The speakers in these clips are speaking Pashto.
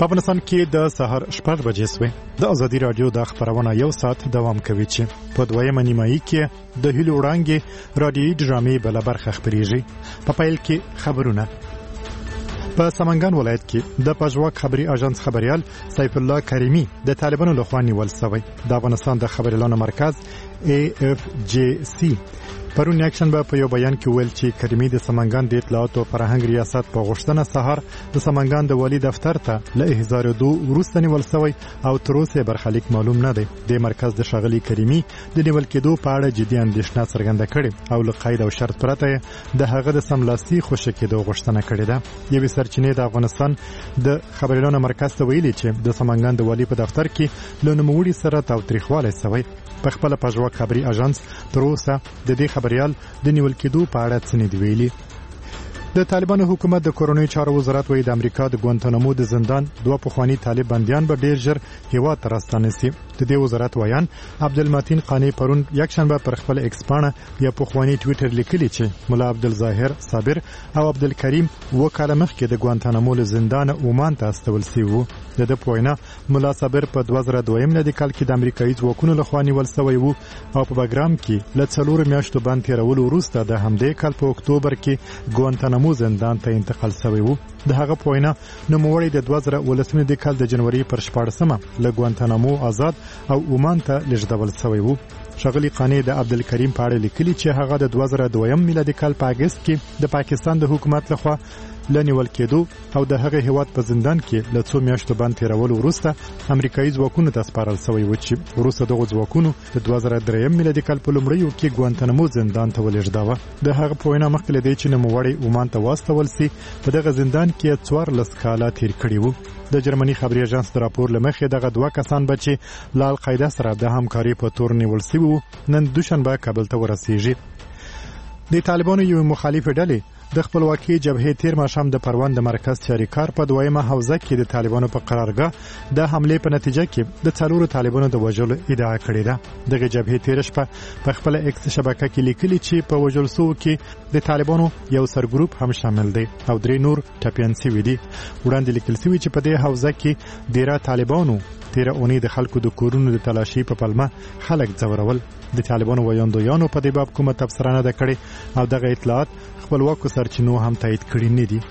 په افغانستان کې د سهار 6 بجې سوې د ازادي رادیو د خبرونه یو ساعت دوام کوي چې په دویمه نیمایي کې د هیلو وړانګې رادیوي ډرامې بل برخه خبريږي. په پیل کې خبرونه. په سمنګان ولایت کې د پژواک خبري اژانس خبريال سیف الله کریمی د طالبانو لخوا نیول شوی. د افغانستان د خبريالانو مرکز AFJC پرون یکشنبه په یو بیان کې ویل چې کریمی د سمنګان د اطلاعات او فرهنګ ریاست په غوښتنه سهار د سمنګان د والی دفتر ته له احضار دو وروسته نیول شوی او تر اوسه برخلیک معلوم نه دی. د مرکز د شاغلي کریمی د نیول کېدو په اړه جدي اندېښنه څرګنده کړې او له قید او شرط پرته د هغه د سملاسي خوشی کېدو غوښتنه کړې ده. یوې سرچینې د افغانستان د خبريالانو مرکز ته ویلي چې د سمنګان د والی په دفتر کې له نوموړي سره تاوتریخوالی شوی. په خپل پژواک خبري اژانس تر اوسه د دې خبريال د نیول کېدو په اړه څه نه دی ویلي. د طالبانو حکومت د کورونی چارو وزارت وایي د امریکا د ګوانتانامو د زندان دوه پخوانی طالب بنديان به ډیر ژر هیواد ته راستانه شي. د دې وزارت وایان عبدالمتین قانی پرون یکشنبه پر خپل ایکس پاڼه یا پخوانی ټوئیټر لیکلی چې مولا عبدالظاهر صابر او عبدالکریم وکاله مخکې د ګوانتانامو له زندان عمان ته استول شوی وو. د دې پوینه مولا صابر په 2002 میلادي کال کې د امریکایي ځواکونو لخوا نیول شوی وو او په بګرام کې له 4 میاشتو باندې تیرولو وروسته د همدې کال په اکتوبر کې ګوانتانامو زندان ته انتقال شوی وو. د هغه پوینه نوموړی د 2018 کال د جنوري پر 14مه له ګوانتانامو آزاد او عمان ته لېږدول شوی وو. شغلی قانی د عبدالکریم په اړه لیکلي چې هغه د 2002 میلادي کال په اگست کې د پاکستان د حکومت لخوا لنیول کېدو او د هغه هیواد په زندان کې له 2 میاشتو باندې تیرولو وروسته امریکایي ځواکونو ته سپارل شوی و چې وروسته دغه ځواکونو د 2003 میلادي کال په لومړیو کې ګوانتانامو زندان ته ولېږداوه. د هغه په وینا مخکې له دې چې نوموړی عمان ته واستول شي په دغه زندان کې 14 کاله تیر کړي وو. د جرمني خبري اژانس د راپور لمخې دغه دوه کسان به چې له القاعده سره د همکاري په تور نیول شوي وو نن دوشنبه کابل ته ورسیږي. د طالبانو یو مخالف ډلې د خپلواکي جبهې تیر ماښام د پروان د مرکز چاریکار په دویمه حوزه کې د طالبانو په قرارګاه د حمله په نتیجه کې د 4 طالبانو د وژلو ادعا کړې ده. دغه جبهې تیر شپه په خپل ایکس شبکه کې لیکلي چې په وژل سو کې د طالبانو یو سرګروپ هم شامل دی او 3 نور ټپيان شوي دي. وړاندې لیکل شوی چې په دې حوزه کې ډیره طالبانو 13 اونۍ د خلکو د کورونو د تلاشي په پلمه خلک ځورول. د طالبانو ویاندویانو په دې باب کومه تبصره نه کړې او دغه اطلاعات خپلواکو سرچینو هم تایید کړي نه دي.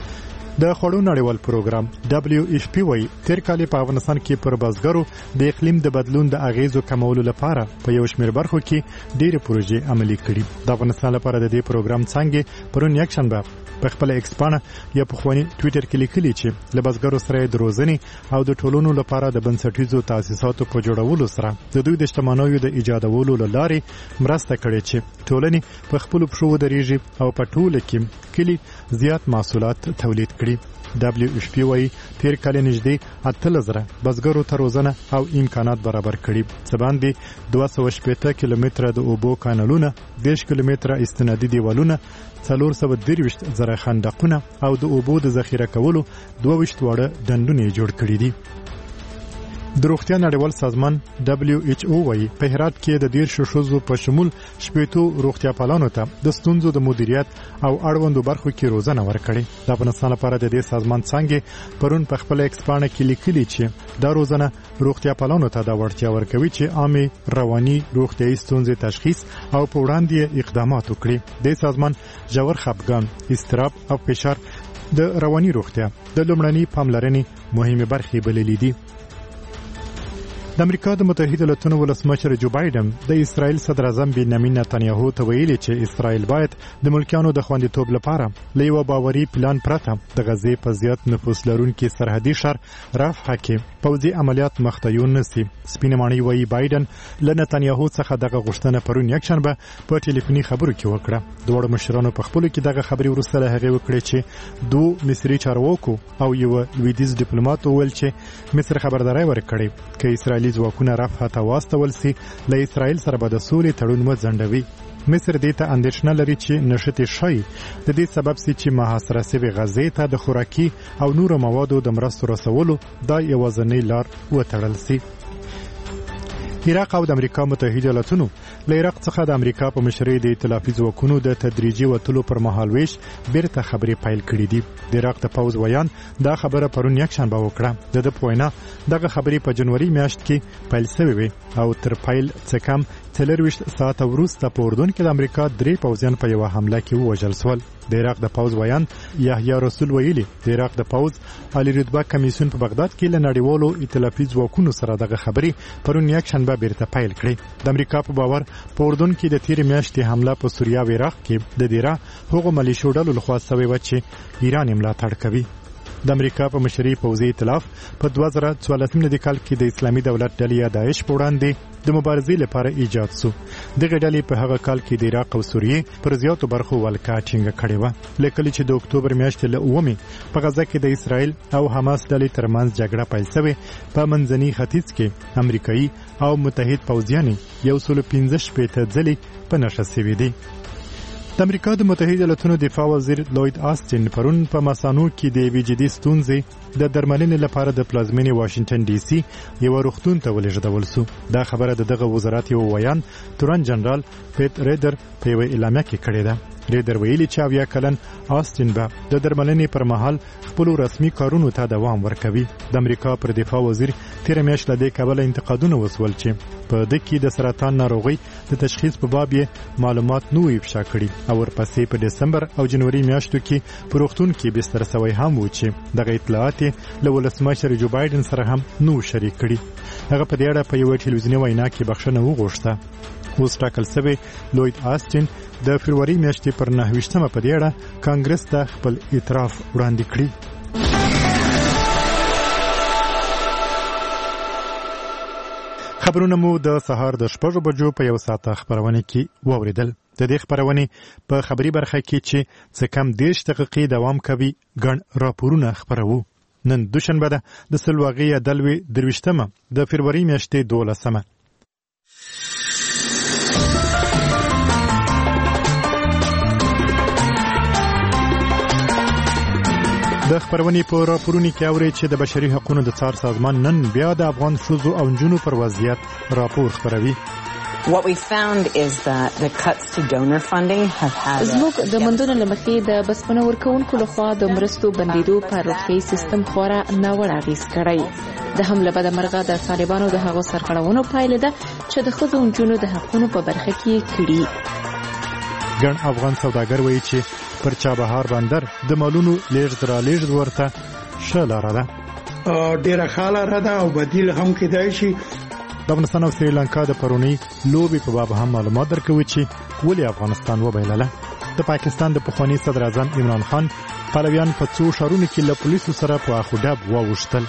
د خوړو نړیوال پروګرام WFP وایي تیر کال په افغانستان کې پر بزګرو د اقلیم د بدلون د اغیزو کمولو لپاره په یو شمېر برخو کې ډېرې پروژې عملي کړي. د افغانستان لپاره د دې پروګرام څنګه پرون یکشنبه په خپل ایکس پاڼه یا په خواني ټوئیټر کې لیکلي چې له بزګرو سره د روزنې او د ټولونو لپاره د بنسټیزو تاسیساتو په جوړولو سره د دوی د شتمنیو د ایجادولو لارې مرسته کړې چې ټولنې په خپل پښو ودرېږي او په ټوله کې کلی زیات محصولات تولید کړي. WFP وایي تیر کال نږدې 8000 بزګرو ته روزنه او امکانات برابر کړي. څه باندې 280 کیلومتره د اوبو کانالونه، 10 کیلومتره استنادي دیوالونه، 423 زره خندقونه او د اوبو د ذخیره کولو 22 وړه ډنډونه جوړ کړي دي. د روغتیا نړیوال سازمان WHO وایي په هرات کې د 10 ښځو په شمول 80 روغتیا پالانو ته د ستونزو د مدیریت او اړوندو برخو کې روزنه ورکړي. د افغانستان لپاره د دې سازمان څنګه پرون په خپل ایکس پاڼه کې لیکلي چې دا روزنه روغتیا پالانو ته د وړتیا ورکوي چې عامه رواني روغتیايي ستونزې تشخیص او په وړاندې اقدامات وکړي. د سازمان ژور خپګان، اضطراب او فشار د رواني روغتیا د لومړني پاملرنې مهمه برخې بللې دي. د امریکا د متحده ایالاتو ولسمشر جو بایدن د اسرائیل صدر اعظم بنیامین نتنیاهو ته ویلي چې اسرائیل باید د ملکیانو د خوندیتوب لپاره له یو باوري پلان پرته د غزې په زیات نفوس لرونکي سرحدي ښار رفح کې پوځي عملیات مخته نشي. سپینه ماڼۍ وایي بایدن له نتنیاهو څخه دغه غوښتنه پرون یکشنبه په ټلیفوني خبرو کې وکړه. دواړو مشرانو په خپل کې دغه خبري وروسته له هغه وکړه چې دوه مصري چارواکو او یو لویدیز ډیپلوماټ وویل چې مصر خبرداري ورکړي چې اسرائیل ځواکونه رفح ته واستول سي له اسرائیل سره به د سولې تړون وځنډوي. مصر دې ته اندېښنه لري چې نشټې شي د دې سبب سي چې محاصره شوی غزې ته د خوراکي او نورو موادو د مرستو رسولو دا یوازینۍ لار وتړل سي. عراق او د امریکا متحده ایالاتونو له عراق څخه د امریکا په مشرۍ د ائتلافي ځواکونو د تدریجي وتلو پر مهال ویش بیرته خبرې پیل کړې دي. د عراق د پوز ویان دا خبره پرون یکشنبه وکړه. د پوینا دغه خبرې په جنوري میاشت کې پیل شوې وي او تر پیل څخه کم 24 ساعت وروسته په اردن کې د امریکا 3 پوځیان په یو حمله کې ووژل شول. د عراق د پوز ویان یحیی رسول ویلي د عراق د پوز عالی رتبه کمیسیون په بغداد کې له نړیوالو ائتلافي ځواکونو سره دغه خبرې پرون یکشنبه بیرته پیل کړې. د امریکا په باور په اردن کې د تیر میاشتې حمله په سوریه او عراق کې د دیره هغو ملیشو ډلو لخوا شوې و چې ایران یې ملاتړ کوي. د امریکا په مشرۍ پوځي ائتلاف په 2014 کال کې د اسلامي دولت ډلې داعش په وړاندې د مبارزې لپاره ایجاد شو. دغه ډلې په هغه کال کې د عراق او سوریې پر زیاتو برخو ولکه ټینګه کړې و. لکه چې د اکتوبر میاشتې له 9 په غزه کې د اسرائیل او حماس ډلې ترمنځ جګړه پیل شوه، په منځني ختیځ کې امریکایي او متحد پوځیان 115 ځلې په نشه شوي دي. د امریکا د متحده ایالاتونو دفاع وزیر لوید آستین پرون په مسانو کې د ویجدي ستونزې د درملنې لپاره د پلازمینې واشنگټن ډي سي یو روغتون ته ولېږدول شو. دا خبره دغه وزارت یو ویان تورن جنرال پیټ ریډر په یو اعلامیه کې کړې ده. ریډر ویلي چې اویا کلن آستین به د درملنې پر مهال خپل رسمي کارونو ته دوام ورکوي. د امریکا پر دفاع وزیر تیر میاشت له دې کبله انتقادونه وسول چې په دې کې د سرطان ناروغي د تشخیص په باب یې معلومات نو افشا کړي او ورپسې په دسمبر او جنوري میاشتو کې په روغتون کې بستر سوی هم و چې دغه اطلاعات له ولسمشر جو بایدن سره هم نو شریک کړي. هغه په دې اړه په یو ټلویزیوني وینا کې بخښنه وغوښته. اوس ټاکل شوی لوید آستین د فروری میاشتې پر 9 په دې اړه کانګرس ته خپل اعتراف وړاندې کړی. خبرونه مو د سهار د 6 بجو په یو ساعت خبرونه کې واوریدل. د دې خبرونه په خبري برخه کې چې څه کم 10 دقیقې دوام کوي ګڼ راپورونه خبرو. نن دوشنبه ده د سلواغي دلوي 23 د فروری میاشتې 12. د خبرونې په راپورونو کې اوري چې د بشري حقوقو د څار سازمان نن بیا د افغان ښځو او نجونو پر وضعیت راپور خبروي. What we found is that the cuts to donor funding have had زموږ د مندونو لمخې د بسپنه ورکوونکو لخوا د مرستو بندیدو پر روغتیايي سیستم خورا ناوړه اغېز کړی. د حمله بدمرغه د طالبانو د هغو سرغړونو پایله ده چې د ښځو او نجونو د حقوقو په برخه کې کړي. ګڼ افغان سوداګر وایي چې پر چابهار بندر د مالونو لیږد را لیږد ورته ښه لاره ده. ډیره ښه لاره ده او بدیل هم کېدای شي. د افغانستان او سریلانکا د پرونی لوبې په باب هم معلومات درکوي چې ولې افغانستان وبایلله. د پاکستان د پخوانی صدر اعظم عمران خان پلویان په څو شهرونو کې له پولیسو سره په اخوډب واوښتل.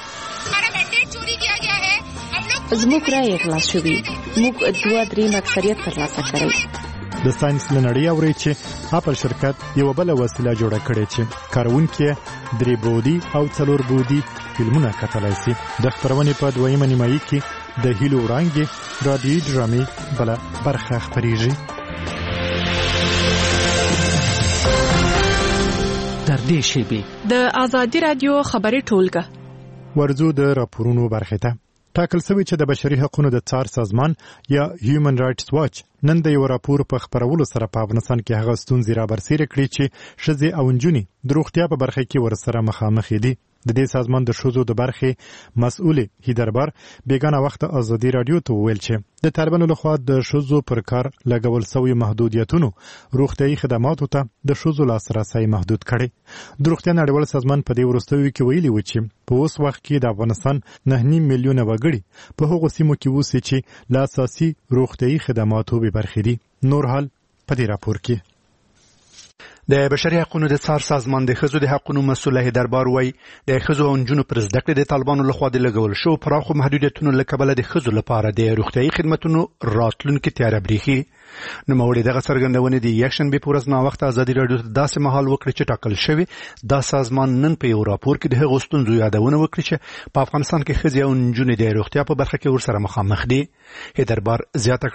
زموږ رایې غلا شوې، موږ 2-3 اکثریت ترلاسه کړی. د ساينس لنړۍ اوري چې اپل شرکت یو بل وسیله جوړه کړې چې کارونکي 3 بودی او 4 بودی فلمونه کتلای شي. د خبرونې په دویمه نیمایي کې د هیلو وړاندې رادیوي ډرامې بل برخه خبريږي. در دې شیبي د ازادي رادیو خبري ټولګه ورزو د راپورونو برخه ته ټاکل شوی چې د بشري حقوقو د څار سازمان یا هیومن رائټس واچ نن د یو راپور په خبرولو سره په افغانستان کې هغه ستونزې را برسېره کړې چې ښځې او نجونې د روغتیا په برخه کې ورسره مخامخ دي. د دې سازمان د ښځو د برخې مسؤل هیدربار بیگانه وخت ازادي رادیو ته ویل چې د طالبانو لخوا د ښځو پر کار لګول شوی محدودیتونو روغتیايي خدماتو ته د ښځو لاسرسي محدود کړي. د روغتیا نړیوال سازمان په دې وروستیو کې ویلي و چې په اوس وخت کې د افغانستان 9.5 میلیونه وګړي په هغو سیمو کې اوسي چې لا اساسي روغتیايي خدماتو به برخې دي. نور حال په دې راپور کې د بشري حقوقو د څار سازمان د ښځو د حقوقو مسؤل هیدربار وایي د ښځو او نجونو پر زده کړې د طالبانو لخوا د لګول شو پراخو محدودیتونو له کبله د ښځو لپاره د روغتیايي خدماتو راتلونکي تیاره بریښي. نوموړي دغه څرګندونې د یکشنبه په ورځ ناوخته ازادي رادیو ته داسې مهال وکړي چې ټاکل شوی دا سازمان نن په یو راپور کې د هغو ستونزو یادونه وکړي چې په افغانستان کې ښځې او نجونې د روغتیا په برخه کې ورسره مخامخ دي. هیدربار زیاته کړه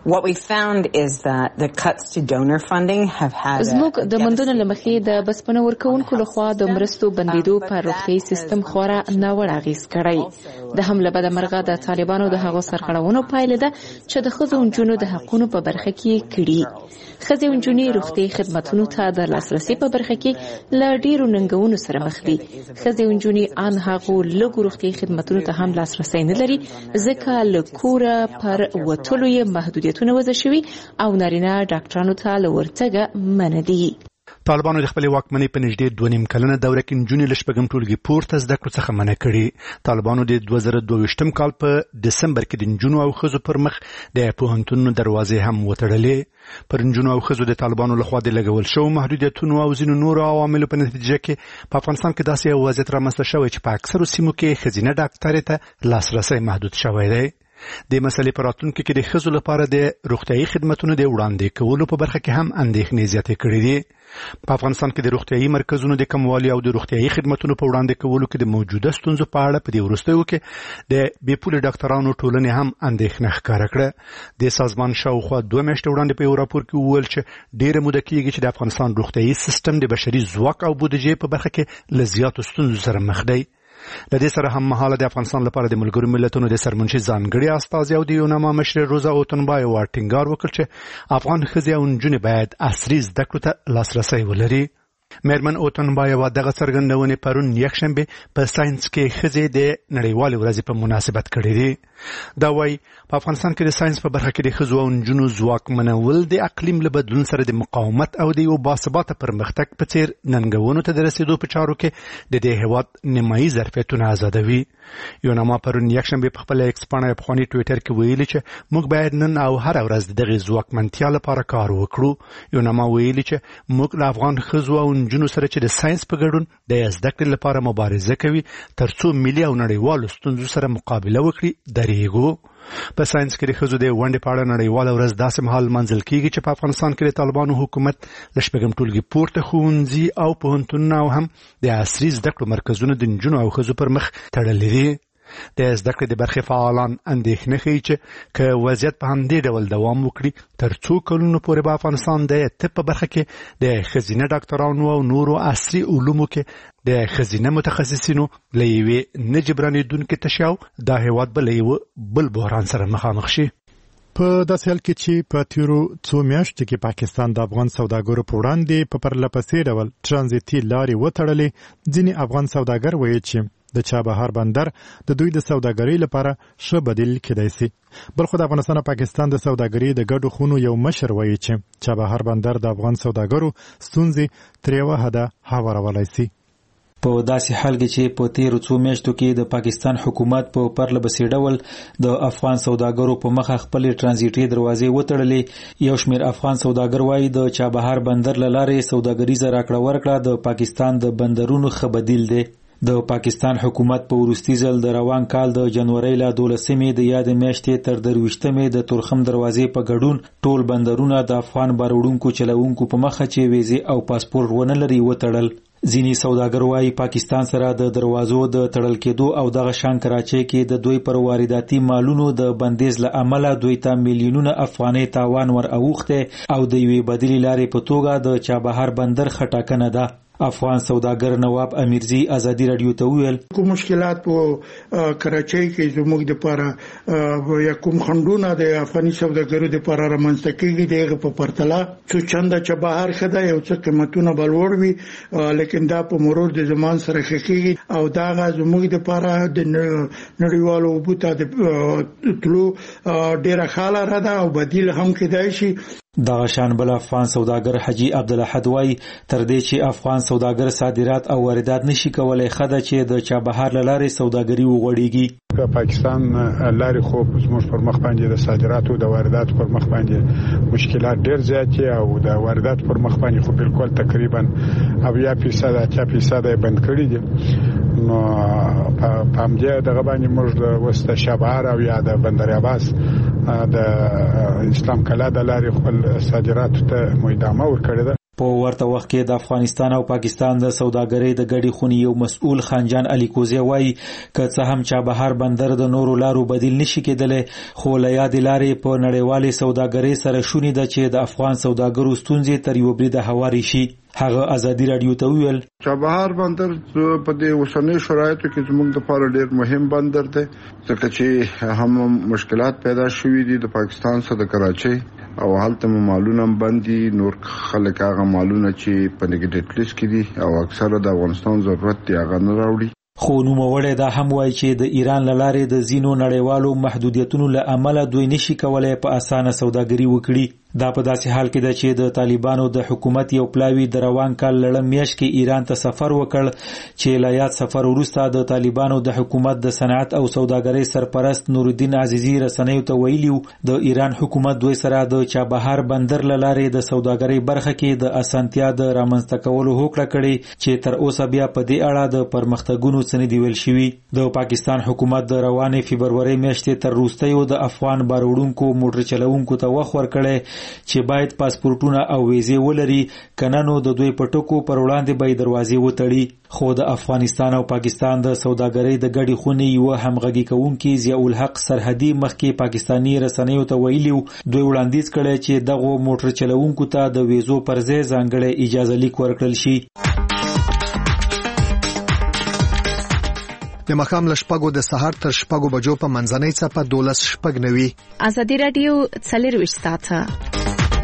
What we found is that the cuts to donor funding have had زموږ د مندونو لمخې د بسپنه ورکوونکو لخوا د مرستو بندیدو پر روغتیايي سیستم خورا ناوړه اغیز کړی. د هم له بده مرغه د طالبانو د هغو سرغړونو پایله ده چې د ښځو او نجونو د حقونو په برخه کې کړي. ښځې او نجونې روغتیايي خدماتونو ته د لاسرسي په برخه کې له ډیرو ننګونو سره مخ دي. ښځې او نجونې ان هغو لږو روغتیايي خدماتونو ته هم لاسرسی نه لري ځکه له کوره پر وتلو یې محدودیت وضع شوی او نارینه ډاکټرانو ته له ورتګه منع دي. طالبانو د خپل واکمنۍ په نږدې 2.5 کلنه دوره کې نجونې له شپږم ټولګي پورته زده کړو څخه منع کړي. طالبانو د 2022 کال په دسمبر کې د نجونو او ښځو پر مخ د پوهنتونونو دروازې هم وتړلې. پر نجونو او ښځو د طالبانو لخوا د لګول شو محدودیتونو او ځینو نورو عواملو په نتیجه کې په افغانستان کې داسې یو وضعیت رامنځته شوی چې په اکثرو سیمو کې ښځینه ډاکټرې ته لاسرسی محدود شوی دی. د مسلې په راتلونکي کې د ښځو لپاره د روغتیايي خدماتو د وړاندې کولو په برخه کې هم اندېښنې زیاتې کړې دي. په افغانستان کې د روغتیايي مرکزونو د کموالي او د روغتیايي خدماتو په وړاندې کولو کې د موجوده ستونزو په اړه په دې وروستیو کې د بې پولې ډاکټرانو ټولنې هم اندېښنه ښکاره کړه. د سازمان شاوخوا 2 میاشتې وړاندې په یو راپور کې وویل چې ډېره موده کېږي چې د افغانستان روغتیايي سیستم د بشري ځواک او بودیجې په برخه کې له زیاتو ستونزو سره مخ دی. لدې سره هم مهاله د افغانستان لپاره د ملګرو ملتونو د سرمنشي ځانګړي استازي او د یوناما مشر روزا اوتنبایو ټینګار وکړ چې افغان ښځې او نجونې باید عصري زده کړو ته لاسرسی ولري. مېرمن اوتنبایو دغه څرګندونې پرون یکشنبه په ساينس کې ښځې د نړیوالې ورځې په مناسبت کړې دي. دا وايي په افغانستان کې د ساينس په برخه کې د ښځو او نجونو ځواکمنول د اقلیم له بدلون سره د مقاومت او د یو باثباته پرمختګ په څیر ننګونو ته د رسیدو په چارو کې د دې هېواد نیمایي ظرفیتونه آزادوي. یوناما پرون یکشنبه په خپل ایکس پاڼه په خواني ټوئیټر کې ویلي چې موږ باید نن او هر ورځ دغه ځواکمنتیا لپاره کار وکړو. یوناما ویلي چې موږ له افغان ښځو او نجونو سره چې د ساينس په ګډون د زده کړې لپاره مبارزه کوي ترڅو ملي او نړیوالو ستونزو سره مقابله وکړي درېږو. په ساينس کې د ښځو د ونډې په اړه نړیواله ورځ داسې مهال منځل کېږي چې په افغانستان کې د طالبانو حکومت له شپږم ټولګي پورته ښوونځي او پوهنتونونه او هم د عصري زده کړو مرکزونو د نجونو او ښځو پر مخ تړلي دي. د زده کړې د برخې فعالان اندېښنه ښیي چې که وضعیت په همدې ډول دوام وکړي تر څو کلونو پورې به افغانستان د طب په برخه کې د ښځینه ډاکټرانو او نورو عصري علومو کې د ښځینه متخصصینو له یوې نه جبرانېدونکې تشیاو دا هېواد به له یوه بل بحران سره مخامخ شي. په داسې حال کې چې په تیرو څو میاشتو کې پاکستان د افغان سوداګرو په وړاندې په پرلپسې ډول ترانزیتي لارې وتړلې، ځینې افغان سوداګر وایي چې د چابهار بندر د دوی د سوداګرۍ لپاره ښه بدیل کېدای شي. بل خو د افغانستان او پاکستان د سوداګرۍ د ګډو خونو یو مشر وایي چې چابهار بندر د افغان سوداګرو ستونزې تر یوه حده هوارولی شي. په داسې حال کې چې په تیرو څو میاشتو کې د پاکستان حکومت په پرلپسې ډول د افغان سوداګرو په مخه خپلې ترانزیټي دروازې وتړلې، یو شمېر افغان سوداګر وایي د چابهار بندر له لارې سوداګریزه راکړه ورکړه د پاکستان د بندرونو ښه بدیل دی. د پاکستان حکومت په وروستي ځل د روان کال د جنورۍ له 12مې د یاد میاشتې تر 23مې د تورخم دروازې په ګډون ټول بندرونه د افغان باروړونکو چلوونکو په مخه چې ویزې او پاسپورت ونه لري وتړل. ځینې سوداګر وايي پاکستان سره د دروازو د تړل کېدو او دغه شان کراچۍ کې د دوی پر وارداتي مالونو د بندیز له امله دوی ته میلیونونه افغانۍ تاوان ور اوښته او د یوې بدیلې لارې په توګه د چابهار بندر خټاکنه ده. افغان سوداګر نواب امیرزی ازادي رادیو ته ویل کوم مشکلات په کراچۍ کې زموږ د لپاره یا کوم خندونه د افغاني سوداګرو د لپاره رامنځته کېږي دغه په پرتله څو چنده چابهار خدای یو څه قیمتونه بلوړ وي لیکن دا په مرور د زمان سره کېږي او دا زموږ د لپاره د نړیوالو بوته د تلو ډیره خاله را ده او بدیل هم کېدای شي. دغه شان بل افغان سوداګر حجی عبدالاحد وای تر دې چې افغان سوداګر صادرات او واردات نشي کولای خدای چې د چابهار لارې سوداګري وغوړيږي. پاکستان لارې خو زموږ پر مخ باندې د صادراتو د واردات پر مخ باندې مشکلات ډېر زیات دي او د واردات پر مخ باندې خو بالکل تقریبا 80% بند کړی دي. نو په همدې دغه باندې موږ د وسته چابهار او یا د بندر عباس د اسلام کلا د لارې خپل صادراتو ته ادامه ورکړې ده. په ورته وخت کې د افغانستان او پاکستان د سوداګرۍ د ګډې خونې یو مسؤل خانجان علي کوزی وایي که څه هم چابهار بندر د نورو لارو بدیل نشي کېدلی خو له یادې لارې په نړیوالې سوداګرۍ سره شونې ده چې د افغان سوداګرو ستونزې تر یوه بریده هوارې شي. هغه ازادي رادیو ته ویل چابهار بندر په دې اوسنۍ شرایطو کې زموږ لپاره ډېر مهم بندر دی ځکه چې هم مشکلات پیدا شوي دي د پاکستان سره د کراچۍ او هلته مالونه باندې نور خلک هغه مالونه چې په نیګیټیو لیست کې دي او اکثره د افغانستان ضرورت دی هغه نه راوړي. خو نوموړی دا هم وایي چې د ایران له لارې د ځینو نړیوالو محدودیتونو له امله دوی نشي کولای په اسانه سوداګري وکړي. دا په داسې حال کې ده چې د طالبانو د حکومت یو پلاوی د روان کال لړم میاشت کې ایران ته سفر وکړ چې له یاد سفر وروسته د طالبانو د حکومت د صنعت او سوداګرۍ سرپرست نورالدین عزیزی رسنیو ته ویلي د ایران حکومت دوی سره د چابهار بندر له لارې د سوداګرۍ برخه کې د اسانتیا د رامنځته کولو هوکړه کړې چې تر اوسه بیا په دې اړه د پرمختګونو څه نه دي ویل شوي. د پاکستان حکومت د روانې فبرورۍ میاشتې تر وروستیو د افغان باروړونکو موټر چلوونکو ته وخت ورکړی چې باید پاسپورتونه او ویزې ولري کنه نو د دوی په ټکو پر وړاندې به دروازې وتړي. خو د افغانستان او پاکستان د سوداګرۍ د ګډې خونې یو همغږي کوونکي ضیاء الحق سرحدي مخکې پاکستانی رسنیو ته ویلي دوی وړاندیز کړی چې دغه موټر چلوونکو ته د ویزو پر ځای ځانګړی اجازه لیک ورکړل شي. د مخام له شپږو د سهار تر شپږو بجو په منځنۍ څپه 12:09. ازادي رادیو 24 ساعته.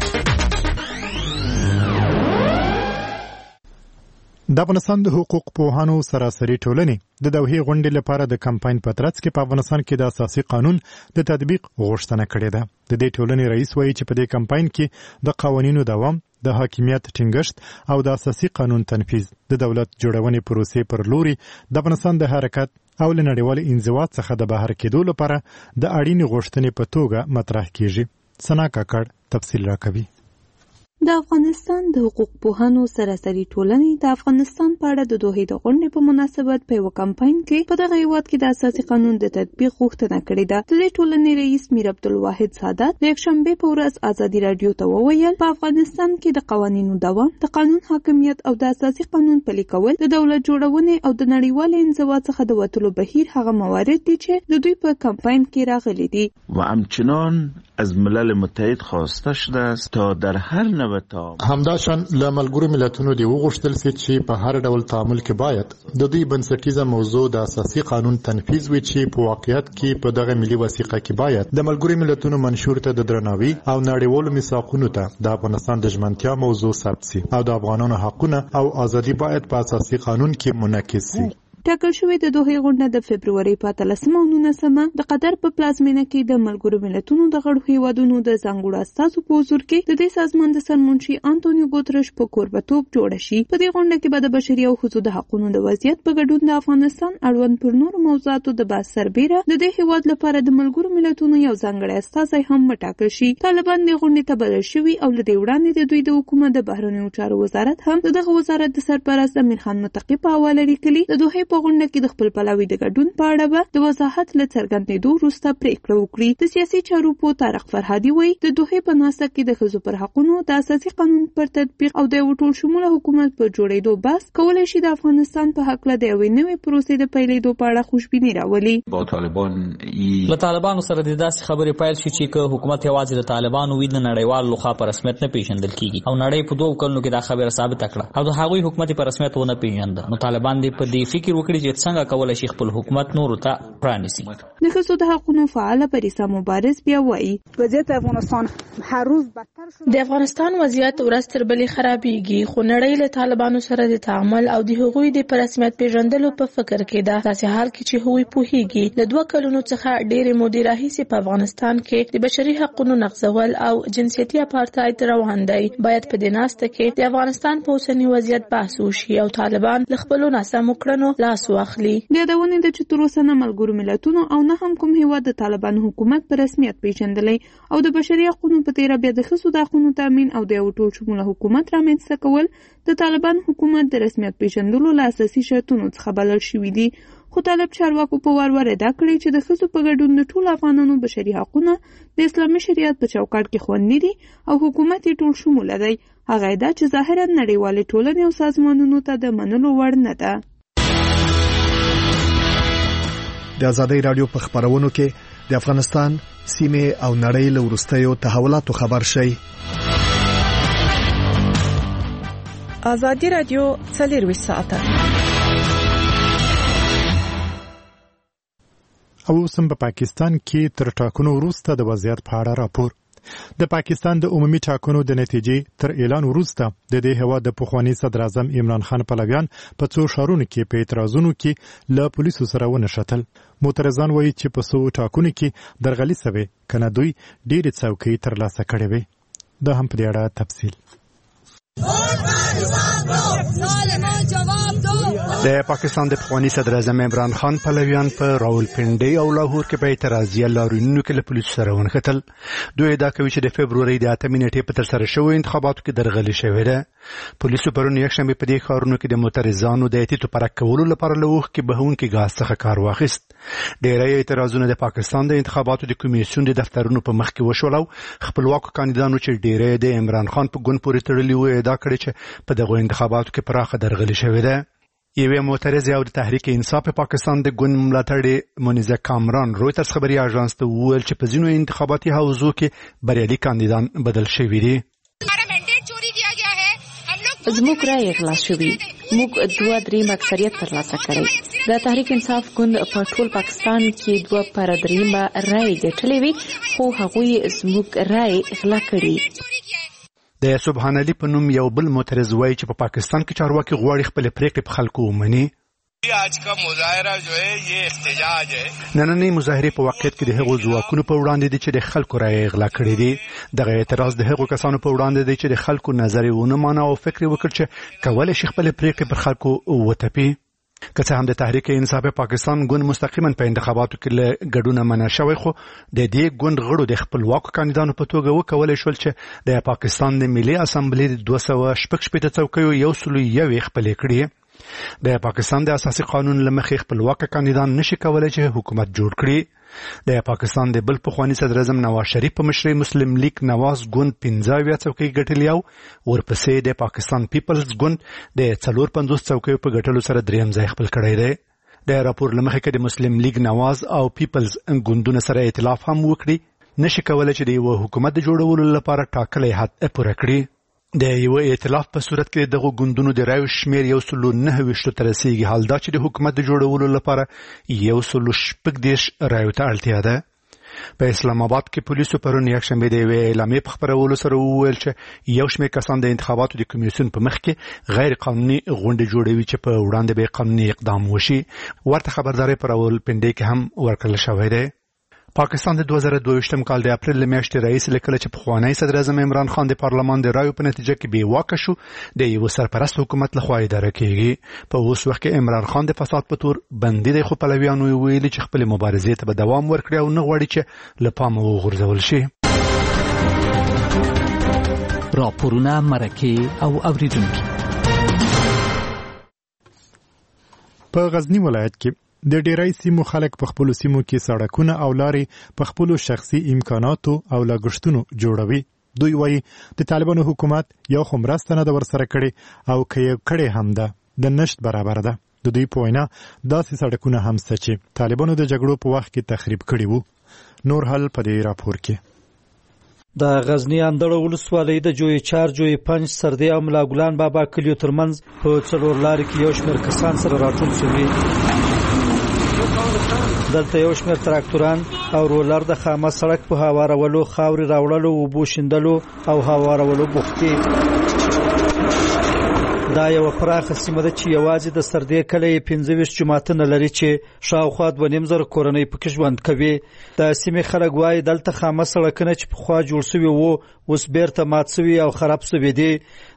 د افغانستان د حقوق پوهانو سراسري ټولنې د دوحې غونډې لپاره د کمپاین په ترڅ کې په افغانستان کې د اساسي قانون د تطبیق غوښتنه کړې ده. د دې ټولنې رئیس وایي چې په دې کمپاین کې د قوانینو دوام، د حاکمیت ټینګښت او د اساسي قانون تنفیذ د دولت جوړونې پروسې پر لوري د افغانستان د حرکت او له نړیوال انزوا څخه د بهر کېدو لپاره د اړینې غوښتنې په توګه مطرح کیږي. سنا کاکړ تفصیل راکوي. د افغانستان د حقوق پوهانو سراسري ټولنې د افغانستان په اړه د دوحې د غونډې په مناسبت په یو کمپاین کې په دغه هیواد کې د اساسي قانون د تطبیق غوښتنه کړې ده. د دې ټولنې رئیس میر عبدالواحد سادات د یکشنبه په ورځ ازادي رادیو ته وویل په افغانستان کې د قوانینو دوام، د قانون حاکمیت او د اساسي قانون پلي کول د دولت جوړونې او د نړیوال انزوا څخه د وتلو بهیر هغه موارد دي چې د دوی په کمپاین کې راغلي دي. و همچنان از ملل متحد خواسته شده است تا در هر نوع همداشان له ملګرو ملتونو دی وغوښتل سي چې په هر ډول تعامل کې باید د دوی بنسټیزه موضوع د اساسي قانون تنفیذ وي چې په واقعیت کې په دغه ملي وثیقه کې باید د ملګرو ملتونو منشور ته د درناوي او نړیوالو میثاقونو ته د افغانستان د ژمنتیا موضوع ثبت سي او د افغانانو حقونه او ازادي باید په اساسي قانون کې منعکس سي. ټاکل شوې د دوحې غونډه د فبرورۍ په 13 او 19 د قطر په پلازمینه کې د ملګرو ملتونو د غړو هیوادونو د ځانګړو استازو په حضور کې د دې سازمان د سرمنشي انټونیو ګوترش په کوربتوب جوړه شي. په دې غونډه کې به د بشري او ښځو د حقوقو د وضعیت په ګډون د افغانستان اړوند پر نورو موضوعاتو د بحث سربیره د دې هیواد لپاره د ملګرو ملتونو یو ځانګړی استازی هم وټاکل شي. طالبان د غونډې ته بلل شوي او له دې وړاندې د دوی د حکومت د بهرنیو چارو وزارت هم دغه وزارت د سرپرست امیر خان متقی په حواله لیکلي د دوحې په غونډه کې د خپل پلاوی د ګډون په اړه به د وضاحت له څرګندېدو وروسته پریکړه وکړي. د سیاسي چارو په طارق فرهادي وایي د دوحې په ناسته کې د ښځو پر حقوقو د اساسي قانون پر تطبیق او د یو ټول شموله حکومت په جوړېدو بحث کولای شي د افغانستان په حق له د یوې نوې پروسې د پیلېدو په اړه خوشبیني راولي. له طالبانو سره د داسې خبرې پیل شي چې حکومت یوازې د طالبانو وي د نړیوال لخوا په رسمیت نه پیژندل کیږي او نړۍ په 2 کلونو کې دا خبره ثابت کړه او د هغوی حکومت په رسمیت ونه پیژند. نو طالبان دې په دې فکر وکړي چې څنګه کولای شي خپل حکومت نور ته پرانیسي. د ښځو د حقوقو فعال پریسا مبارز بیا وایي وضعیت افغانستان هر روز بدتر شو. د افغانستان وضعیت ورځ تر بلې خرابېږي خو نړۍ له طالبانو سره د تعامل او د هغوی د رسمیت پیژندلو په فکر کې ده. داسې حال کې چې هغوی پوهیږي له 2 کلونو څخه ډېرې مودې راهیسې په افغانستان کې د بشري حقوقو نقضول او جنسیتي اپارتاید روان دی. باید په دې ناسته کې د افغانستان په اوسني وضعیت بحث وشي او طالبان له خپلو ناسمو کړنو لاس واخلي. یادونه ده چې تر اوسه نه ملګرو ملتونو او نه هم کوم هیواد د طالبانو حکومت په رسمیت پیژندلی او د بشري حقوقو په تیره بیا د ښځو د حقوقو تامین او د یو ټول شموله حکومت رامنځته کول د طالبان حکومت د رسمیت پیژندلو له اساسي شرطونو څخه بلل شوي دي. خو طالب چارواکو په وار ورده کړی چې د ښځو په ګډون د ټولو افغانانو بشري حقونه د اسلامي شریعت په چوکاټ کې خوندي دي او حکومت یې ټول شموله دی. هغه دا چې ظاهرا نړیوالې ټولنې او سازمانونو ته د منلو وړ نه ده. د ازادۍ رادیو په خبرونو کې د افغانستان سیمه او نړۍ له وروستیو تحولاتو خبر شي. ازادي رادیو 24 ساعته. او سم په پاکستان کې تر ټاکنو وروسته د وضعیت په اړه راپور. د پاکستان د عمومي ټاکنو د نتیجې تر اعلان وروسته د دې هوا د پخوانی صدر اعظم عمران خان پلویان په څو ښارونو کې په اعتراضونو کې له پولیسو سره ونښتل. معترضان وایي چې په څو ټاکنو کې درغلي سوي کنه دوی ډېرې څوکۍ ترلاسه کړې وي. دا هم په دې اړه تفصیل. د پاکستان د پخوانی صدر اعظم عمران خان پلویان په راولپنډي او لاهور کې په اعتراضي لارونو کې له پولیسو سره ونښتل. دوی دا کوي چې د فبروري د 8 نیټې په ترسره شوی انتخاباتو کې درغلي شوې ده. پولیسو پرون یکشنبه په دې ښارونو کې د معترضانو د اعتراض پرک کولو لپاره له وخت کې بهونکي غاز څخه کار واخیست. ډېری اعتراضونه د پاکستان د انتخاباتو د کمیسیون د دفترونو په مخ کې وشول او خپلواکو کاندیدانو چې ډېری د عمران خان په ګوند پورې تړلي وو ادعا کړې چې په دغه انتخاباتو کې پراخه درغلي شوې ده. یوه معترضه او د تحریک انصاف په پاکستان د ګوند ملاتړی منیزه کامران رویترز خبري اژانس ته وویل چې په ځینو انتخاباتي حوزو کې بریالي کاندیدان بدل شوي دي. زموږ رای غلا شوی. موږ 2/3 اکثریت ترلاسه کړی. د تحریک انصاف ګوند په ټول پاکستان کې 2/3 رای ګټلې وي خو هغوی زموږ رای غلا کړی. د سبحان علي په نوم یو بل معترض وایي چې په پاکستان کې چارواکي غواړي خپل پریکړې په خلکو ومني. आज का मुजाहरा जो है ये احتجاج है. نننۍ مظاهره په واقعیت کې د هغو ځواکونو په وړاندې دي چې د خلکو رای غلا کړی دي. دغه اعتراض د هغو کسانو په وړاندې دی چې د خلکو نظر ونه مانه او فکر وکړ چې کولای شي خپل پریکړې پر خلکو وتپي. که څه هم د تحریک انصاف پاکستان ګوند مستقیما په انتخاباتو کې له ګډون منع شوی خو د دې ګوند غړو د خپلواکو کاندیدانو په توګه وکولای شول چې د پاکستان د ملي اسامبلې د 216 څوکیو 101 خپل کړي. د پاکستان د اساسي قانون لمخې خپلواک کاندیدان نشي کولای چې حکومت جوړ کړي. د پاکستان د بل پخوانی صدر اعظم نواز شریف په مشرۍ مسلم لیگ نواز ګوند 15 څوکۍ ګټلې او ورپسې د پاکستان پیپلز ګوند د 450 څوکۍ په ګټلو سره دریم ځای خپل کړی دی. د راپور لمخې کې د مسلم لیگ نواز او پیپلز ګوندونو سره ائتلاف هم وکړي نشي کولای چې د یو حکومت جوړولو لپاره ټاکلې حد پوره کړي. د یو ائتلاف په صورت کې دغه ګوندونو د رایو شمیر 109 تر رسیدي حال دا چې د حکومت جوړولو لپاره 116 رایو ته اړتیا ده. په اسلام آباد کې پولیسو پرون یکشنبه د اعلامیې په خبرولو سره وویل چې یو شمېر کسان د انتخاباتو د کمیسیون په مخ کې غیر قانوني غونډې جوړوي چې په وړاندې به قانوني اقدام وشي. ورته خبرداري پر راولپنډي کې هم ورکړل شوې ده. پاکستان د 2022 کال د اپریل میاشتې رئیس لیکل چې پخوانی صدر اعظم عمران خان د پارلمان د رایو په نتیجه کې بې واکه شو د یو سرپرست حکومت لخوا اداره کیږي. په اوس وخت کې عمران خان د فساد په تور بندي دی خو پلویانو ویلي چې خپل مبارزې ته به دوام ورکړي او نه غواړي چې له پامه وغورځول شي. راپورونه مرکه او اوریدونکو. په غزنی ولایت کې د ډیری سیمو خلک په خپل سیمو کې سړکونه او لارې په خپل شخصي امکاناتو او لګښتونو جوړوي. دوی وایي د طالبانو حکومت یو خو مرسته نه ده ورسره کړې او که یې کړې هم ده د نشت برابر ده. د دوی په وینا داسې سړکونه هم شته چې طالبانو د جګړو په وخت کې تخریب کړي وو. نور حل په دې راپور کې. د غزنی اندړ ولسوالۍ د جوی 4 جوی 5 سردی او ملا ګلان بابا کلیو ترمنځ په څلور لارې کې یو شمېر کسان سره راټول شوي. دلته یو شمېر تراکتوران او رولر د خامه سړک په هوارولو، خاورې راوړلو، اوبو شیندلو او هوارولو بوخت دي. دا یو پراخه سیمه ده چې یوازې د سردی کلی 15 جماعتونه لري چې شاوخوا 2.5 کورنۍ پکې ژوند کوي. د سیمې خلک وایي دلته خامه سړکونه چې پخوا جوړ شوي وو اوس بیرته مات شوي او خراب شوي دي.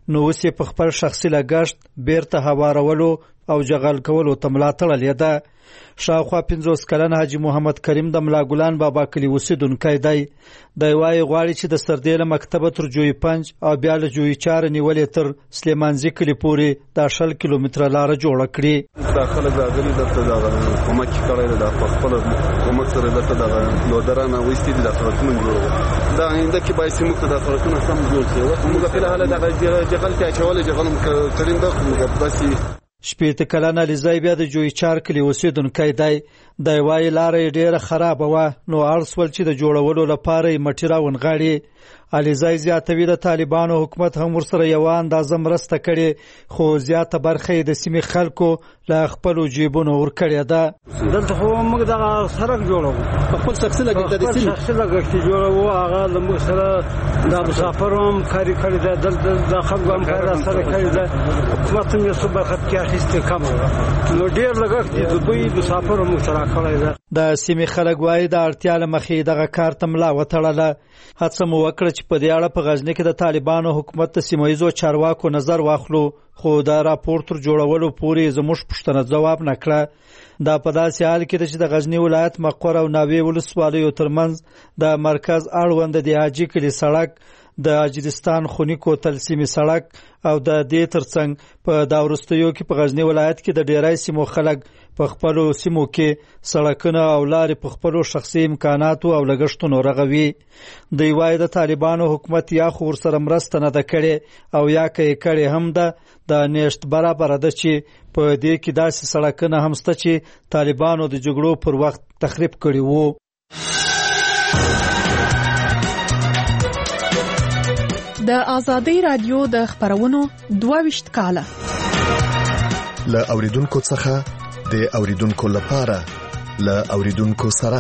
نو اوس په خپل شخصي لګښت بیرته هوارولو او جغل کولو ته ملا تړلې ده. شاوخوا 50 کلن حاجی محمد کریم د ملا ګلان بابا کلی اوسیدونکی دی. دی وايي غواړي چې د سردې له مکتبه تر جوی پنج او بیا له جوی 4 نیولې تر سلیمانزي کلی پورې د 10 کیلومتره لار جوړه کړي. داخله ځاګلی د کومک کړی د خپل کومک سره د لودرانه وېستې د سرکونو جوړول دا آینده کې باید موږ د سرکونو سم جوړ شي. موږ په حاله د جغل کې اچول جغل کریم د موږ بس شپېته کلن علیزی بیا د جوی 4 کلی اوسیدونکی دی. دی وايي لاره ډیره خراب وه نو اړ سول چې د جوړولو لپاره یې مټې راونغاړي. علیزی زیاتوي د طالبانو حکومت هم ورسره یوه اندازه مرسته کړې خو زیاته برخه یې د سیمې خلکو له خپلو جیبونو ورکړې ده. دلته خو موږ دغه سړک جوړوو په خپل شخصي لګښت جوړوو. هغه له موږ سره د مسافرو هم کاري کړې ده. دلته د خلکو هم کار سره کړې ده. حکومت هم یې څه برخه کې اخیستې کمه نو ډېر لګښت د دوی مسافرو موږ سره کړی ده. د سیمې خلک وایي د اړتیا له مخې دغه کار ته ملا وتړله. هڅه مو وکړه چې په دې اړه په غزني کې د طالبانو حکومت د سیمه ییزو چارواکو نظر واخلو خو دا راپور تر جوړولو پورې زموږ پوښتنه ځواب نه کړه. دا په داسې حال کې ده چې د غزني ولایت مقر او ناوې ولسوالیو ترمنځ د مرکز اړوند د حاجي کلي سړک د اجرستان خونی کوتل سیمې سړک او د دې ترڅنګ په دا وروستیو کې په غزني ولایت کې د ډیری سیمو خلک په خپلو سیمو کې سړکونه او لارې په خپلو شخصي امکاناتو او لګښتونو رغوي. دوی وایي د طالبانو حکومت یا خو ورسره مرسته نه ده کړې او یا که یې کړې هم ده د نیشت برابره ده چې په دې کې داسې سړکونه هم شته چې طالبانو د جګړو پر وخت تخریب کړي وو. د آزادۍ رادیو د خبرونو 22 کاله له اوریدونکو څخه د اوریدونکو لپاره له اوریدونکو سره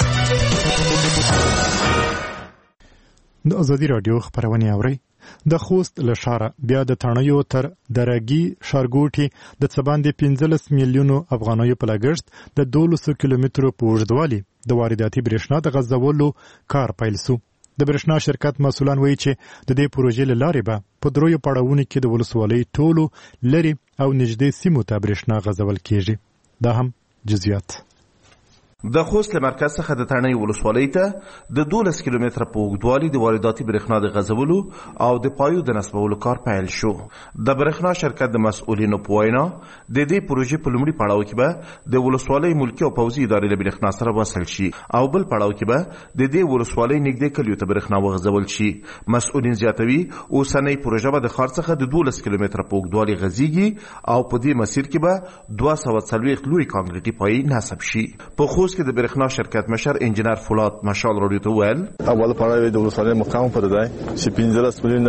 د آزادۍ رادیو خبرونه اوري. د خوست له شاره بیا د تڼیو تر درګي شارګوټي د څه باندې 15 میلیونو افغانیو په لګښت د 1200 کیلومترو په اوږدوالي د وارداتي برېښنا د غځولو کار پیل شو. د برېښنا شرکت مسؤلان وایي چې د دې پروژې له لارې به په دریو پړاوونو کې د ولسوالۍ ټولو لرې او نږدې سیمو ته برېښنا غځول کیږي. دا هم جزئیات. د خوست له مرکز څخه د تڼۍ ولسوالۍ ته د 12 کیلومتره په اوږدوالي د وارداتي برېښنا د غځولو او د پایو د نصبولو کار پیل شو. د برېښنا شرکت د مسؤلینو په وینا د دې پروژې په لومړي پړاو کې به د ولسوالۍ ملکي او پوځي ادارې له برېښنا سره وصل شي او بل پړاو کې به د دې ولسوالۍ نږدې کلیو ته برېښنا وغځول شي. مسؤلین زیاتوي اوسنۍ پروژه به د ښار څخه د 12 کیلومتره په اوږدوالي غځيږي او په دې مسیر کې به 240 لوی کانکریټي پای نصب شي. په خوست کې د برېښنا شرکت مشر انجنیر فولاد مشال راډیو ته ویل اول پړاو د ولسوالۍ مقام پر دی چې 15 میلیونه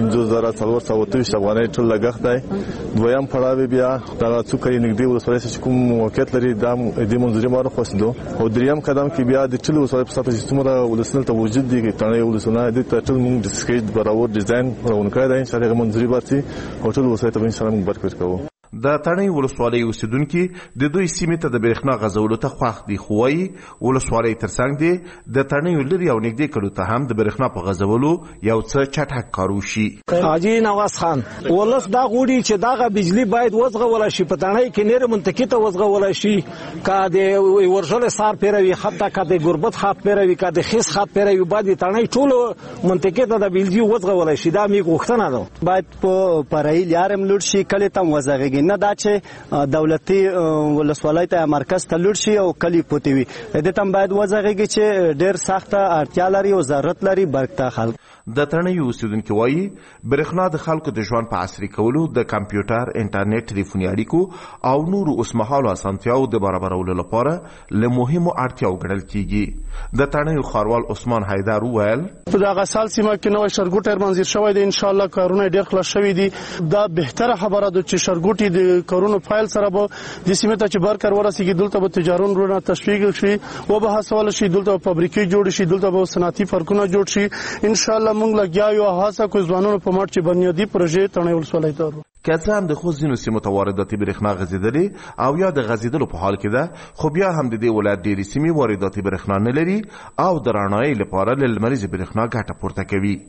50,423 افغانۍ ټول لګښت دی. دویم پړاو بیا د څوکۍ نږدې ولسوالۍ چې کوم موقعیت لري د منځري مارو خوستلو او دریم قدم کې بیا د ټول ولسوالۍ په سطح چې څومره ولسمل ته وجود دي تڼۍ ولسمل د ټول موږ د سکیج برابر ډیزاین راونکړی دی چې هغه منځري برتي او ټول ولسوالۍ ته ان شاء الله موږ برکت کوو. د تڼۍ ولسوالۍ اوسیدونکي د دوی سیمې ته د برېښنا غځولو ته خوښ دي خو وايي ولسوالۍ ترڅنګ دي د تڼیو لرې او نږدې کلیو ته هم د برېښنا په غځولو یو څه چټک کار وشي. حاجي نواز خان ولس دا غوړي چې دغه بجلی باید وزغول شي په تڼۍ کې نیر منطقي ته وزغول شي کا د ورژل سار پیروي حتی کا د ګربت خاط پیروي کا د خیس خاط پیروي باید تڼۍ ټول منطقي ته د بجلی وزغول شي. دا می غوښتنه ده باید په پرای لارم لور شي کله تم وزغږي نه دا چې دولتي ولسوالۍ ته مرکز ته لور شي او کلی پوتې وي د تم باید وزغږي چې ډېر سخته اړتیا لري او ضرورت لري برکته خلک. د تڼۍ اوسیدونکي وایي برېښنا د خلکو د ژوند په عصري کولو د کمپیوټر انټرنیټ ټلیفوني اړیکو او نورو اوسمهالو اسانتیاو د برابرولو لپاره له مهمو اړتیاو ګڼل کیږي. د تڼۍ ښاروال عثمان حیدر وویل په دغه سال سیمه کې نوې شرګوټی منځیر شوی دی. ان شاء الله کارونه ډېر خلاص شوي دي. دا بهتره خبره ده چې شرګوټي د کارونو فایل سره به د سیمې ته چې برکر ورسیږي دلته به تجارتونه تشویق شي او به هڅول شي دلته فابریکې جوړ شي دلته به صنعتي پارکونه جوړ شي. ان شاء الله موږ لګیا یو هڅه کوو ځوانانو په مټ چې بنیادی پروژې تڼۍ ولسوالۍ ته ورو که څه هم د خوست ځینو سیمو ته وارداتي برېښنا غځېدلې او یا د غځېدلو په حال کې ده خو بیا هم د دې ولایت ډېرې سیمې وارداتي برېښنا نه لري او د رڼایۍ لپاره له لمریزې برېښنا ګټه پورته کوي.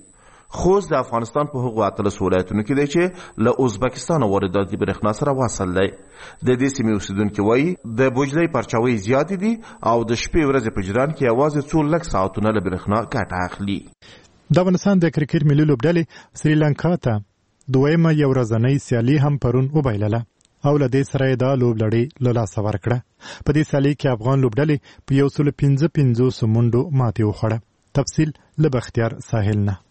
خوست د افغانستان په هغو 13 ولایتونو کې دی چې له ازبکستان وارداتي برېښنا سره وصل دی. د دې سیمې اوسیدونکي وایي د بوجلۍ پرچاوۍ زیاتې دي او د شپې ورځې په جریان کې یوازې څو لږ ساعتونه له برېښنا ګټه اخلي. د افغانستان د کرکټ ملي لوبډلې سریلانکا ته دویمه یو ورځنۍ سیالي هم پرون وبایلله او له دې سره د لوبډلې له لاسه ورکړه. په دې سیالي کې افغان لوبډلې په 155 منډو ماتې وخوړه. تفصیل له بختیار ساحل نه.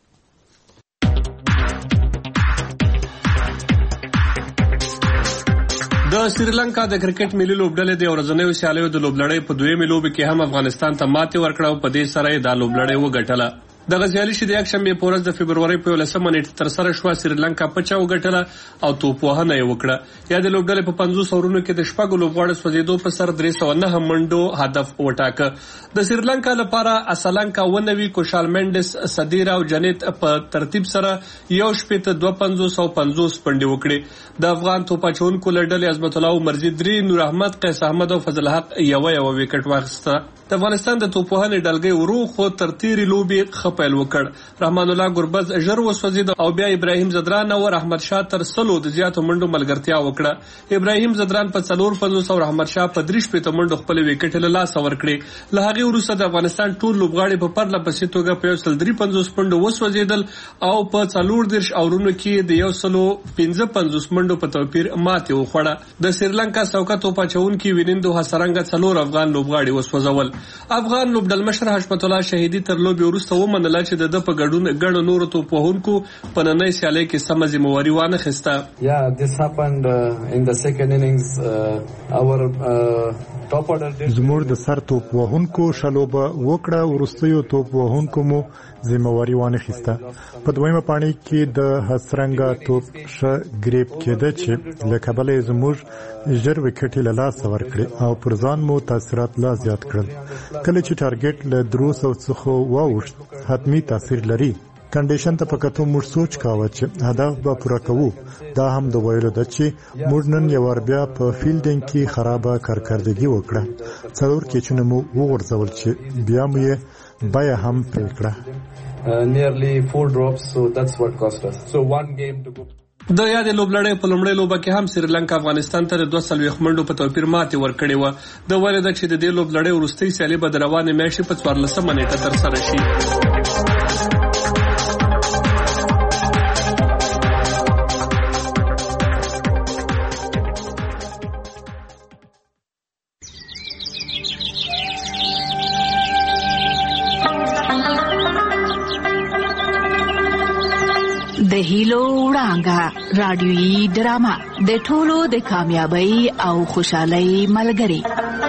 د سریلانکا د کرکټ ملي لوبډلې د ورځنیو سیالیو د لوبلړۍ په دویمه لوب کې هم افغانستان ته ماتې ورکړه او په دې سره د لوبلړۍ وګټله. د غزیالي چې د یکشنبه په ورځ د فبروري په 11 نیټه تر سره شو سریلانکا په چا وګټله او توپ وهنه یې وکړه. یا د لوبډلې په 500 اورونو کې د شپږ لوبغاړو سوځېدو په سر 309 منډو هدف وټاکه. د سریلانکا لپاره اسلانکا ونوي، کوشال منډس، صدیرا او جنیت په ترتیب سره یو شپې ته 2550 پنډي وکړي. د افغان توپاچونکو لړډلې عظمت الله مرزي 3، نور احمد، قیس احمد او فضل حق یو وکټ واخیسته. د افغانستان د توپوهنې ډلګۍ ورو خو تر تیری لوبي خپل وکړ. رحمان الله ګربز ژر وسوځید او بیا ابراهیم زدران او احمد شاه تر سلو د زیاتو منډو ملګرتیا وکړه. ابراهیم زدران په 450 او احمد شاه په 3 منډو خپل وکټ له لاس ورکړي. له هغه وروسته د افغانستان ټول لوبغاړي په پرله پسې توګه په 153 منډو وسوځیدل او په 4 اورونو کې د 155 منډو په توپیر ماتې وخوړه. د سریلانکا څوکه توپاچونکي وینندو حسرنګ 4 افغان لوبغاړي وسوځول. افغان لوبډل مشر حشمت الله شهیدی تر لوبي وروسته ومنل چې د په ګډون نور توپوهونکو په نننۍ سیالۍ کې سم ذمہواری وانه خسته. this happened in the second innings our top order زموږ د سر توپوهونکو شلوبه وکړه، ورستیو توپوهونکو مو ذمہواری وانه خسته. په دویمه پاڼۍ کې د حسرنګ توپ ش ګریپ کېده چې له کبله زموږ ژر وکټ له لاس ورکړي او پر ځان مو تاثیرات لا زیات کړل. کله چې ټارګټ له 300 څخه واوښت حتمی تاثیر لري. کنډیشن ته پکاتو موږ سوچ کاوه چې هدف به پوره کوو. دا هم د ویلو د چې موږ نن یو ور بیا په فیلډینګ کې خرابه کارکردګي وکړه. څلور کېچونه مو وغورځول چې بیا مو یې بیا هم پرې کړه. nearly 4 drops, so that's what cost us. So one game to go. د یاد لوبلړۍ په لومړۍ لوبه کې هم سریلانکا افغانستان ته 240 منډو په توپیر ماتې ورکړې و. د ویل ده چې د دې لوبلړۍ وروستۍ سیالي به د روانې میاشتې په 14 نیټه تر سره شي. د هیلو وړانګه رادیويي ډرامه د ټولو د کامیابی او خوشحالۍ ملګری.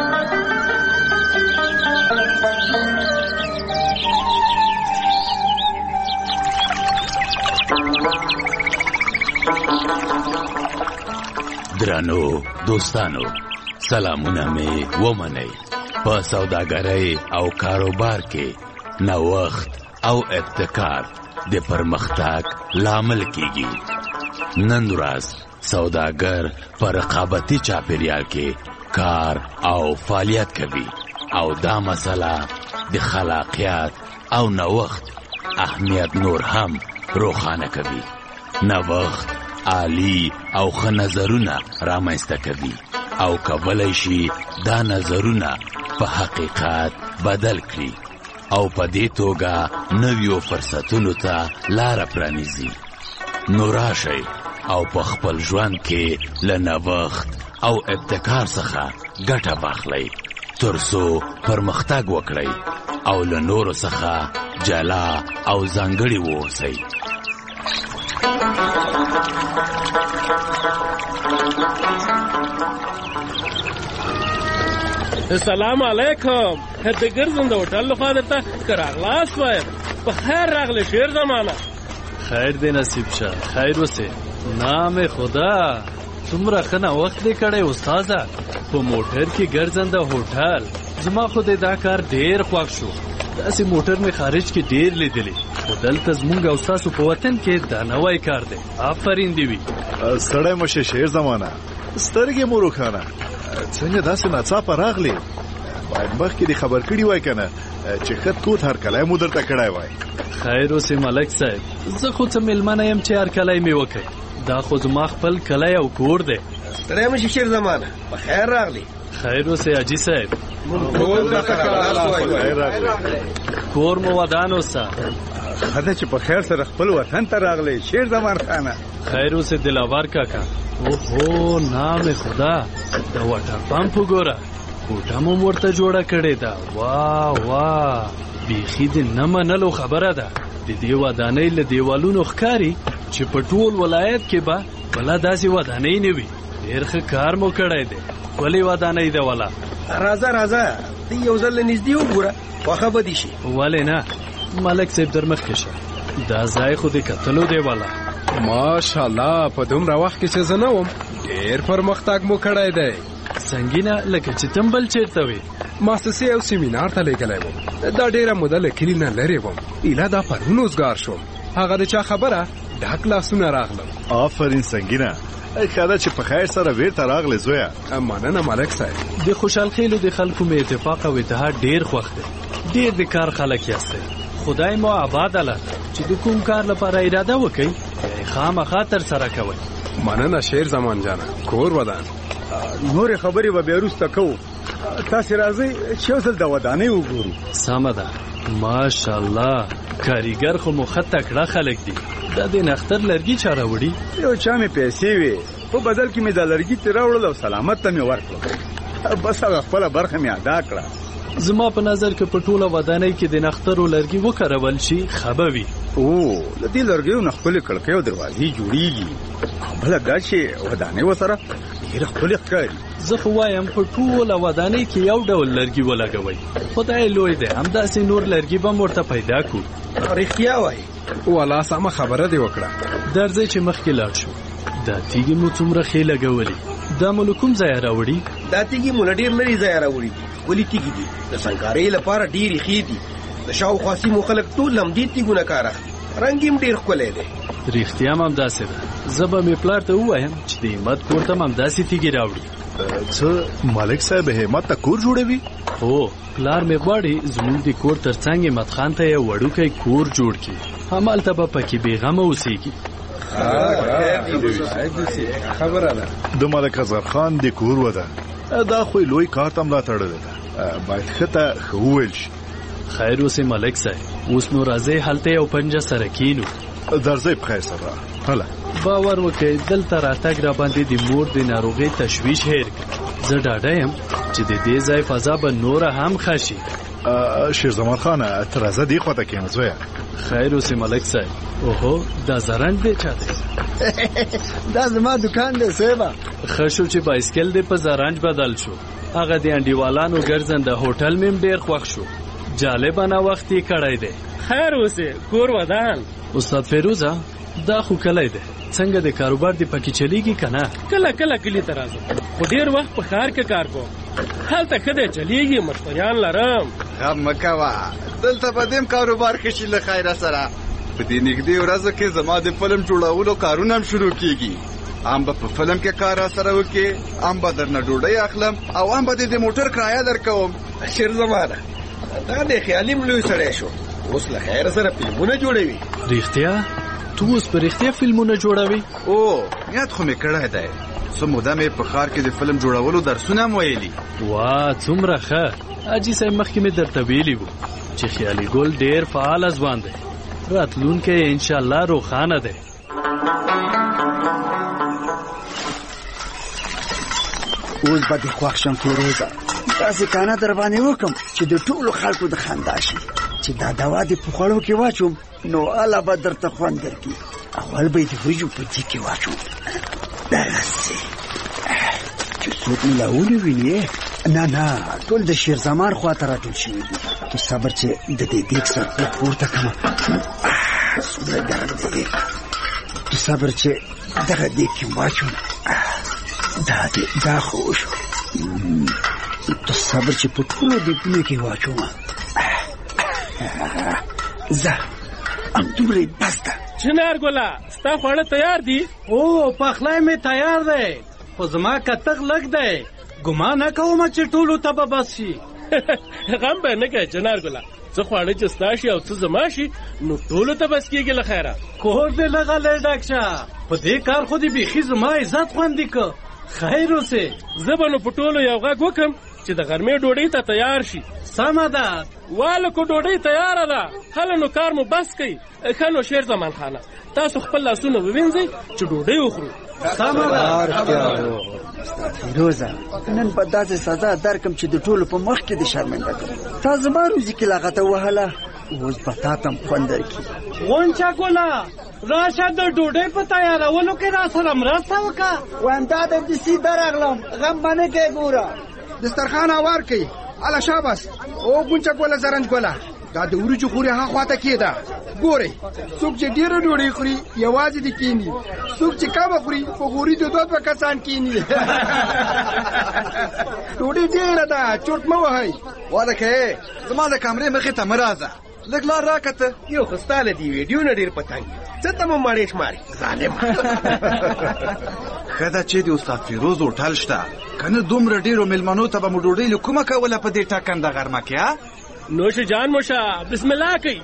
درانو دوستانو، سلامونه می ومنئ. په سوداګرۍ او کاروبار کې نوښت او ابتکار د پرمختګ لامل کیږي. نن ورځ سوداګر پر رقابتي چاپیریال کې کار او فعالیت کوي او دا مسله د خلاقیت او نوښت اهمیت نور هم روښانه کوي. نوښت عالی او ښه نظرونه رامنځته کوي او کولی شي دا نظرونه په حقیقت بدل کړي او په دې توګه نویو فرصتونو ته لار پرانیزي. نو راشئ او په خپل ژوند کې له نوښت او ابتکار څخه ګټه واخلئ ترڅو پرمختګ وکړئ او له نورو څخه جلا او ځانګړي واوسئ. السلام علیکم. د ګرځند هوټل لخوا درته کراغلاس وایم. په خیر راغلی شیر زمانه. خیر دی نصیب شه، خیر وسه. نام خدا څومره ښه نوښت دی کړی استاده. په موټر کې ګرځند هوټل زما خو دا کار ډیر خوښ شو. داسې موټر مې خارج کې ډیر لیدلی خو دلته زمونږ او ستاسو په وطن کې دا نوی کار دی. آفرین دی وي. سړی مشه شیر زمانه سترګې مو روښانه. څنګه داسې ناڅاپه راغلی؟ باید مخکې د خبر کړي وای کنه چې خط توت هر کله مو درته کړای وای. خیر اوسې ملک صاحب، زه خو څه مېلمانه یم چې هر کلی مې وکړي. دا خو زما خپل کلی او کور دی. ستړی مه شي شیر زمانه، په خیر راغلی. خیر اوسې حاجي صاحب، کور مو ودان اوسه. ښه ده چې په خیر سره خپل وطن ته راغلی شیر زمان خانه. خیر اوسې دلاور کاکا. اوهو نام خدا، د واټر پمپ وګوره، کوټه مو ورته جوړه کړې ده. واه واه، بیخي د نه منلو خبره ده. د دې ودانۍ له دیوالونو ښکاري چې په ټول ولایت کې به بله داسې ودانۍ نه وي. ډېر ښه کار مو کړی دی. ولې ودانۍ ده ولا؟ راځه ته یو ځل نږدې وګوره، خوښه به دې شي. ولې نه، ملک صاحب در مخکې شه، دا ځای خو د کتلو دی ولا. ماشاءالله، په دومره وخت کې چې زه نه وم ډېر پرمختګ مو کړی دی. څنګه لکه چې تم بل چیرته وې؟ مؤسسې او سیمینار ته لېږلی وم. دا ډېره موده له کلي نه لرې وم. ایله دا پرون اوزګار شوم. هغه د چا خبره ډک لاسونه راغلم. آفرین سنګینه، ښه ده چې په خیر سره بیرته راغلې زویه. مننه ملک صاحب. د خوشحال خیلو د خلکو مې اتفاق او اتحاد ډېر خوښ دی. ډېر د کار خلک یاستئ. خدای مو آباد الله چې د کوم کار لپاره اراده وکړئ خامخا تر سره کوئ. مننه شیر زمان جانه، کور ودان. نورې خبرې به بیا وروسته کوو. تاسې راځئ چې یو ځل د ودانۍ وګورو. سمه ده، ماشاءالله، کاریګر خو مو ښه تکړه خلک دي. دا د نختر لرګي چا راوړي؟ یو چا مې پیسې وې، په بدل کې مې دا لرګي ترې راوړل او سلامت ته مې ورکړل. بس هغه خپله برخه مې ادا کړه. زما په نظر کې په ټوله ودانۍ کې د نخترو لرګي وکارول شي ښه به وي. له دې لرګیو نه ښکلې کړکۍ او دروازې جوړېږي. بله دا چې ودانۍ ورسره ډېره ښکلې ښکاري. زه خو وایم په ټوله ودانۍ کې یو ډول لرګي ولګوئ. خدای لوی دی، همداسې نور لرګي به م ورته پیدا کړو. رښتیا وایي؟ والله سمه خبره دې وکړه. درځئ چې مخکې لاړ شو. دا تیږې مو څومره ښې لګولې. دا مو له کوم ځایه راوړي؟ دا تیږې مو له ډېر لرې ځایه راوړي دي. ښکلې تیږې دي، د سنګکارۍ لپاره ډېرې ښې دي. د شاوخوا سیمو خلک ټول همدې تیږونه کار اخلي. رنګ یې ډېر ښکلی دی. رښتیا هم همداسې ده. زه به مې پلار ته ووایم چې د همت کور ته هم همداسې تیږې راوړي. څه ملک صاحب همت ته کور جوړوي؟ هو، پلار مې غواړي زموږ د کور تر څنګ همت خان ته یو وړوکی کور جوړ کړي. همالته به پکې بېغمه اوسېږي. خبره ده د ملک اصغر خان د کور وده. دا خو لوی کار ته ملا تړلې ده، باید ښه ته ښه وویل شي. خیر اوسې ملک صاحب، اوس نو راځئ هلته یو پنجه سره کینو. درځئ په خیر سره. هله باور وکړئ، دلته راتګ را باندې د مور د ناروغۍ تشویش هیر کړ. زه ډاډه یم چې د دې ځای فضا به نوره هم ښه شي. شیر زمان خانه، ته راځه دې خواته کښېنه زویه. خیر اوسې ملک صاحب. اوهو، دا زرنج دی چا دی؟ دا زما دکان دی صاحبه. ښه شو چې بایسکل دی په زرنج بدل شو. هغه د انډیوالانو ګرځنده هوټل مې ډېر خوښ شو. جالبه نه وخت یې کړی دی. خیر اوسې، کور ودان. استاد فیروزه، دا خو کلی دی، څنګه د کاروبار دی پکې چلیږي که نه؟ کله کله کلي ته راځم، خو ډېر وخت په ښار کې کار کوم. هلته ښه دی چلیږي، مشتریان لرم. غم مه کوه، دلته په دې کاروبار کې شي له خیره سره. په دې نږدې ورځو کې زما د فلم جوړولو کارونه هم شروع کېږي. هم به په فلم کې کار راسره وکړې، هم به درنه ډوډۍ اخلم او هم به د موټر کرایه درکوم. شیر زمانه، دا د خیالي لوی سړی شو، اوس له خیر سره فلمونه جوړوي. رښتیا؟ تو اوس په رښتیا فلمونه جوړوي؟ یاد خو مې کړی دی. څه موده مې په ښار کې د فلم جوړولو درسونه هم ویلي. واه، څومره ښه. حاجي صاحب مخکې مې درته ویلي وو چې خیالي ګل ډېر فعاله ځوان دی. راتلونکی یې انشاءالله روښانه دی. اوس به دې خوښ شم فیروزه، داسې کانه در باندې وکړم چې د ټولو خلکو د خندا شي. چې دا دوا دې په خوړو کې واچوم نو اله به درته خوند درکړي. اول به یې د وریجو په جي کې واچوم، دغسې چې څوک مې لا ونیوینې. نه، ټول د شیر زمان خوا ته راټول شوي دي. تو صبر چې د دې دیګ سر پورته کړم. څومره ګرم دی. تو صبر چې دغه دیګ کې واچوم. دا خو شو. تو صبر چې په ټولو دیګونو کې واچوم. زه همدومره بس ده. چنار ګله، ستا خواړه تیار دي؟ پخلی مې تیار دی، خو زما کتغ لږ دی. ګمان نه کوم چې ټولو ته به بس شي. غم به نه کوي جنار ګله، څه خواړه چې ستا شي او څه زما شي نو ټولو ته بس کېږي له خیره. کور دې لغلی ډاک شه، په دې کار خو دې بیخي زما عزت خوندي که. خیر اوسې. زه به نو په ټولو یو غږ وکړم چې د غرمې ډوډۍ ته تیار شي. سمه ده. والکو ډوډۍ تیاره ده، هله نو کار مو بس کوي. ښه نو شیر زمان خانه، تاسو خپل لاسونه ووینځئ چې ډوډۍ وخورو. سمه ده. فیروزه نن په داسې سزا درکم چې د ټولو په مخ کې د شرمنده کړم. تا زما روزي کې لغته وهله، اوس به تا ته هم خوند درکړي. غونچه ګله راشه د ډوډۍ په تیارولو کې را سره مرسته وکړه. وایم دا د دسي درغلم، غم به نه کوې. ګوره دسترخوان هوار کوي. اله شاباس. او غونچه ګله زرنج ګله، دا د وریجو خوري ها خواته کېده. ګورئ څوک چې ډېره ډوډۍ خوري یوازې دې کېني، څوک چې کمه خوري په غوري د دوه کسان کېني. ډوډۍ ډېره ده، چوټ مه وهئ. واده کوې زما د کمرې مخې ته مه راځه، لږ لار راکته. یو خو ستا له دې ویډیو نه ډېر پتنګ څه ته مو مړې شماري ظالم. ښه ده چې د استاد فیروز هوټل شته، که نه دومره ډېرو مېلمنو ته به مو ډوډۍ له کومه کوله په دې ټاکنده غرمه کې. نوش جان موشه بسم الله کوي.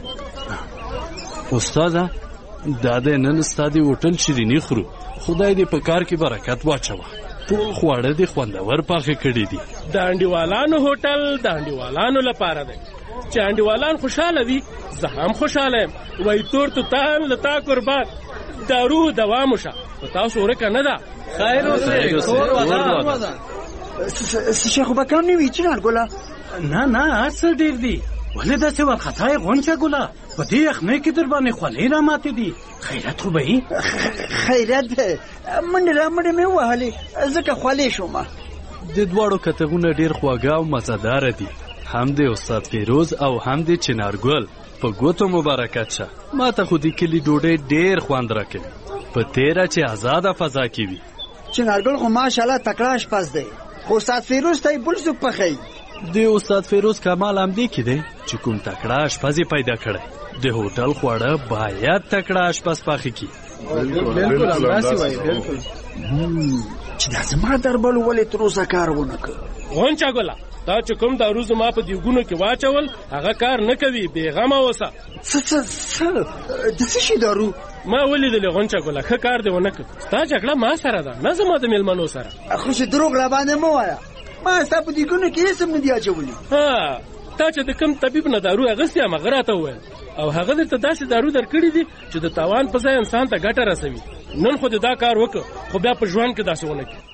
استاده دا د نن ستا د هوټل شیریني خورو، خدای دې په کار کې برکت واچوه. ټول خواړه دې خوندور پاخه کړي دي. د انډیوالانو هوټل د انډیوالانو لپاره دی، چې انډیوالان خوشاله وي زه هم خوشاله یم. وای تور توتان لتا قربان، دارو دوا موشه په تاسو ورکه نه ده. خیر اوسې. کور ودا څه خو به کم نه وي جنار ګله. نه څه ډېر دي، ولې داسې وارخطا یې غونچه ګله؟ په دې یخنۍ کې در باندې خولۍ را ماتې دي. خیرت خو به یې؟ خیرت منډې را منډې مې ووهلې ځکه خولې شومه. د دواړو کتغونه ډېر خواږه او مزهداره دي، هم د استاد فیروز او هم د چنارګل. په ګوتو مبارکت شه. ما ته خو د کلي ډوډۍ ډېر خوند راکوي، په تیره چې آزاده فضا کې وي. چنارګل خو ماشاءالله تکړه اشپز دی، خو استاد فیروز ته یې بل څوک پخوي. د استاد فیروز کمال همدې کې دی چې کوم تکړه اشپز یې پیدا کړی. د هوټل خواړه باید تکړه اشپز پاخه کړي. بالکل همداسې وایي. بالکل چې دا زما دربل ولې تر اوسه کار ونه کړ. غونچه ګله دا چې کوم دارو زما په دیوګونو کې واچول هغه کار نه کوي، بېغمه اوسه. د څه شي دارو؟ ما ولیدلې غونچه ګله ښه کار دې ونه کړ. ستا جګړه ما سره ده نه زما د مېلمنو سره. خو چې دروغ را باندې مه وایه، ما ستا په دیوګونو کې هېڅ هم نه دي اچولي. تا چې د کوم طبیب نه دارو اخیستې هم هغه راته وویل، او هغه درته داسې دارو درکړي دي چې د تاوان په ځای انسان ته ګټه رسوي. نن خو دې دا کار وکړه، خو بیا په ژوند کې داسې ونه کړي.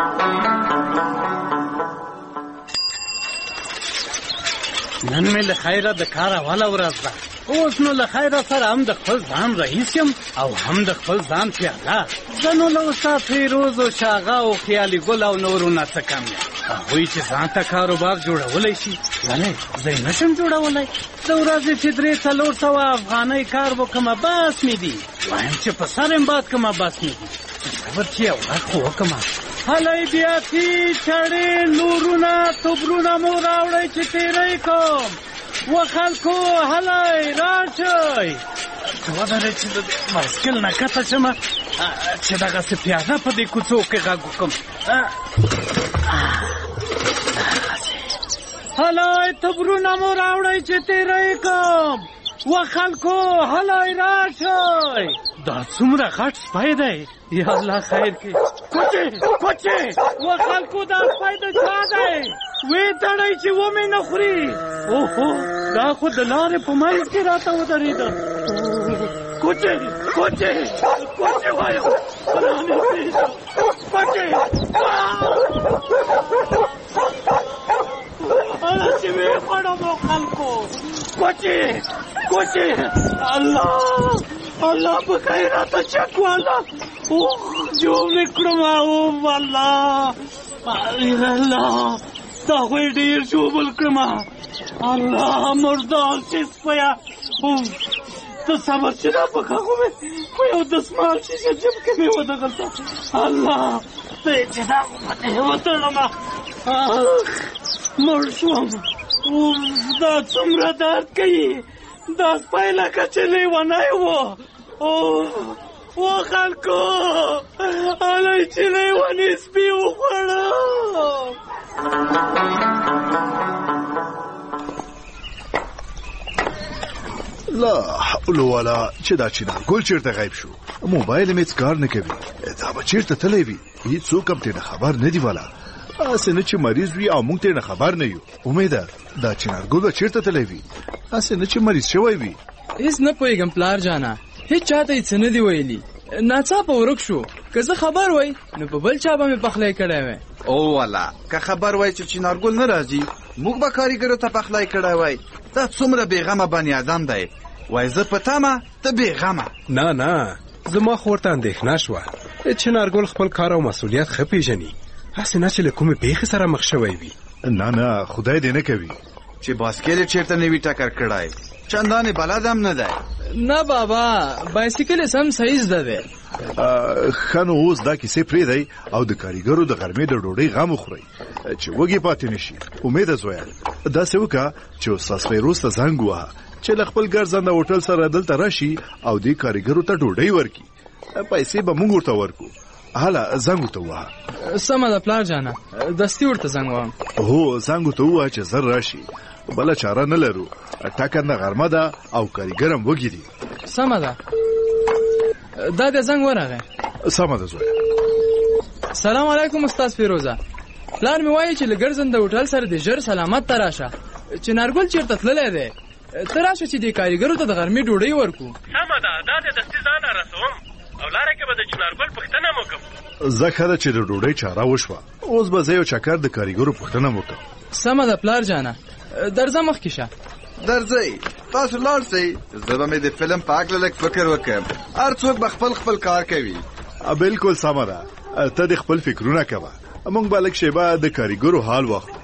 نن مې له خیره د کار اوله ورځ ده. اوس نو له خیره سره هم د خپل ځان رئیس یم او هم د خپل ځان پیاده. زه نو له استاد فیروز او شاغه او خیالي ګل او نورو نه څه کم یم. هغوی چې ځان ته کاروبار جوړولی شي، ولې زه یې نشم جوړولی؟ د ورځې چې 300 افغانۍ کار وکړمه بس مې دي. وایم چې په سر یم باد کړمه بس مې دي. صبر چې یو غږ خو وکړمه. هلی بیاتي چړې نورونه توبرونه مو راوړئ چې تېری کوم. و خلکو هلی راشئ. څه ودرې چې د بایسکل نه کښته شمه چې دغسې پیاده په دې کوڅو کې غږ وکړم. هلی توبرونه مو راوړئ چې تېری کوم. و خلکو هلی راشئ. دا څومره غټ سپی دی، یا الله خیر کړي. کوچې و خلکو دا سپی د چا دی؟ ویې تړئ چې ومې نه خوري. اوهو دا خو د لارې په منځ کې راته ودرېده. کوچې وایم کوچې هله چې ویې خوړم و خلکو. کوچې الله په خیر راته چک والا. اوه جوړ مې کړم. الله دا خو یې ډېر ژوبل کړم. الله مردار چې سپیه. ته صبر چې دا پکه خو مې په یو دسمال شیشه جب کې مې ودغلته. الله ته یې چې دا خو پتې وتړمه مړ شوم. دا څومره درد کوي. دا سپی لکه چې لیونی و. و خلکو هلی چې لیونی سپي وخوړم. لا حول ولا چې دا چینارګل چیرته غایب شو. موبایل مې کار نه کوي. دا به چیرته تللی وي؟ هیڅوک هم ترې خبر نه دی والا. اسې نه چې مریض وي او موږ ترې خبر نه یو. امیده دا چینارګل به چیرته تللی وي؟ اسې نه چې مریض شوی وي. هیڅ نه پوهېږم پلار جانا، هیڅ چاته یې څه نه دي ویلي. ناڅاپه ورک شو. که زه خبر وای نو په بل چا به مې پخلی کړی وای. او والا که خبر وای چې چینارګل نه راځي موږ به کاریګرو ته پخلی کړی وای. دا څومره بېغمه بني ادم دی. وای زه په تمه ته بېغمه. نه زما خو ورته اندېښنه شوه. چینارګل خپل کار او مسؤلیت ښه پېژني. هسې نه چې له کومې پېښې سره مخ شوی وي. نه خدای دې نه کوي چې باسکل چیرته نه وي ټکر کړی. چندانې بلد هم نه دی. نه بابا بایسکل سم صحیح زده دی. ښه نو اوس دا کیسې پرېږدئ او د کاریګرو د غرمې د ډوډۍ غم وخورئ چې وږي پاتې نه شي. امیده زویه داسې وکړه چې استاد فیروز ته زنګ ووهه چې له خپل ګرځنده هوټل سره دلته راشي او دې کاریګرو ته ډوډۍ ورکړي. پیسې به موږ ورته ورکړو. هله زنګ ورته ووهه. سمه ده پلار جانه، دستي ورته زنګ وهم. هو زنګ ورته ووهه چې زر راشي. بله چاره نه لرو. ټاکنده غرمه ده او کاریګر هم وږي دي. سمه ده دا د زنګ ورغی. سمه ده زویه. سلام علیکم استاد فیروزه. پلار مې وایي چې له ګرځنده هوټل سره د ژر سلامت ته راشه. چینارګل چېرته تللی دی. ته راشه چې دې کاریګرو ته د غرمې ډوډۍ ورکړو. سمه ده دا د دستي ځان رسوم او لاره کې به د چینارګل پوښتنه مو کوم. زه ښه ده چې د ډوډۍ چاره وشوه. اوس به زه یو چکر د کاریګرو پوښتنه وکړم. سمه ده پلار جانه، درځه مخکې شه. درځئ تاسو لاړ شئ. زه به مې د فلم په هکله لږ فکر وکړم. هر څوک به خپل کار کوي. بالکل سمه ده. ته د خپل فکرونه کوه. موږ به لږ شیبه د کاریګرو حال واخلو.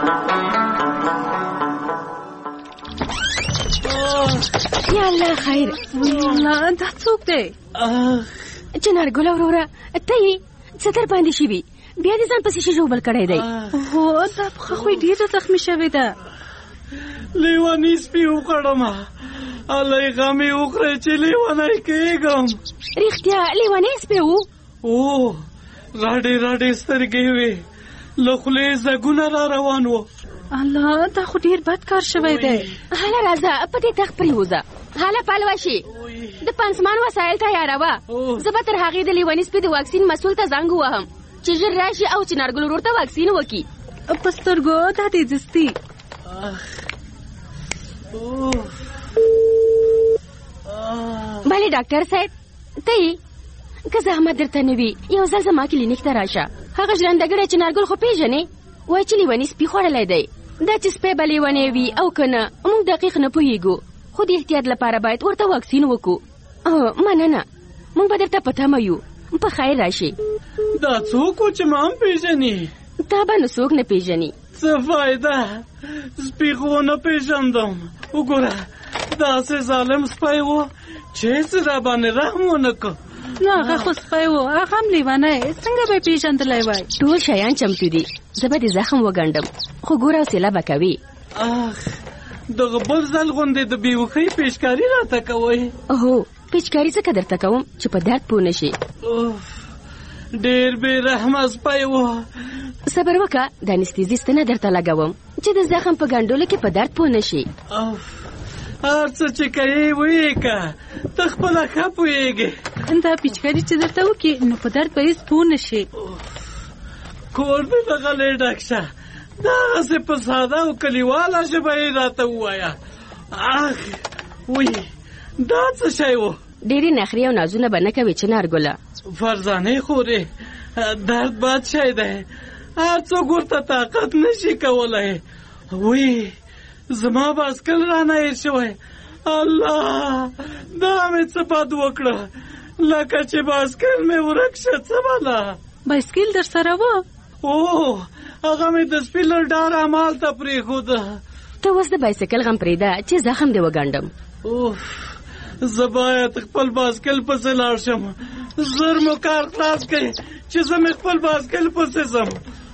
یا الله خیر. الله دا څوک دی؟ چینارګل وروره ته یې څه در باندې شوي؟ بیا دې ځان پسې شي ژوبل کړی دی. هو دا پښه خو ډېره زخمي شوې ده. لیونی سپي وکړم. الله یې غمې وکړی چې لیونی کېږم. رښتیا لیونی سپی و؟ او راډې سترګې وې، له خولې زګونه را روان و. الله دا خو ډېر بد کار شوی دی. هله راځه په دې تخت پرېوځه. هله پلوه شي د پنسمان وسایل تیاروه. زه به تر هغې د لیوني سپي د واکسین مسؤل ته زنګ ووهم چې ژر راشي او چینارګل ورور ته واکسین وکړي. په سترګو دا دې دستي. بله ډاکټر صاحب ته یې که زحمت درته نه وي یو ځل زما کلینیک ته راشه. هغه ژرندګړی چینارګل خو پېژنې؟ وایي چې لیوني سپي خوړلی دی. دا چې سپی به لیونی وي او که نه موږ دقیق نه پوهېږو، خو د احتیاط لپاره باید ورته واکسین وکړو. مننه موږ به درته په تمه یو. په خیر راشي. دا څوک و چې ما هم پېژني؟ تا به نو څوک نه پېژني. څه فایده سپي خو نه پېژندم. وګوره داسې ظالم سپی و چې هېڅ را باندې رحم ونه کړ. نو هغه خو سپی و، هغه هم لیونی، څنګه به یې پېژندلی وای؟ ټول شیان چمتو دي. زه به د زخم وګنډم خو ګوره حوصله به کوي. دغه بل ځل غوندې د بېوښۍ پیچکاري راته کوئ؟ هو پیچکاري ځکه درته کوم چې په درد پوه نه شي. ډېر بې رحمه سپی و. صبر وکړه د انستیزیست نه درته لګوم چې د زخم په ګنډلو کې په درد پوه نه شي. هر څه چې کوې ویې که ته خپله ښه پوهېږې. دا پیچکاري چې درته وکړي نو په درد به هېڅ پوه نه شي. کور دې دغلې ډک شه. دغسې په ساده او کلیواله ژبه یې راته ووایه. وی دا څه شی و؟ ډېرې نخرې او نازونه به نه کوې چینارګله. فرزانې خورې درد بد شی دی. هر څوک ورته طاقت نه شي کولی. وی زما باسکل رانه هېر شوی. الله دا مې څه بد وکړه لکه چې باسکل مې ورک شه. څه بله بایسکل در سره و؟ او هغه مې د سپي له ډاره همالته پرېښوده. ته اوس د بایسکل غم پرېږده چې زخم دې وګنډم. زه باید خپل باسکل پسې لاړ شم. زر مو کار خلاص کړئ چې زه مې خپل باسکل پسې ځم.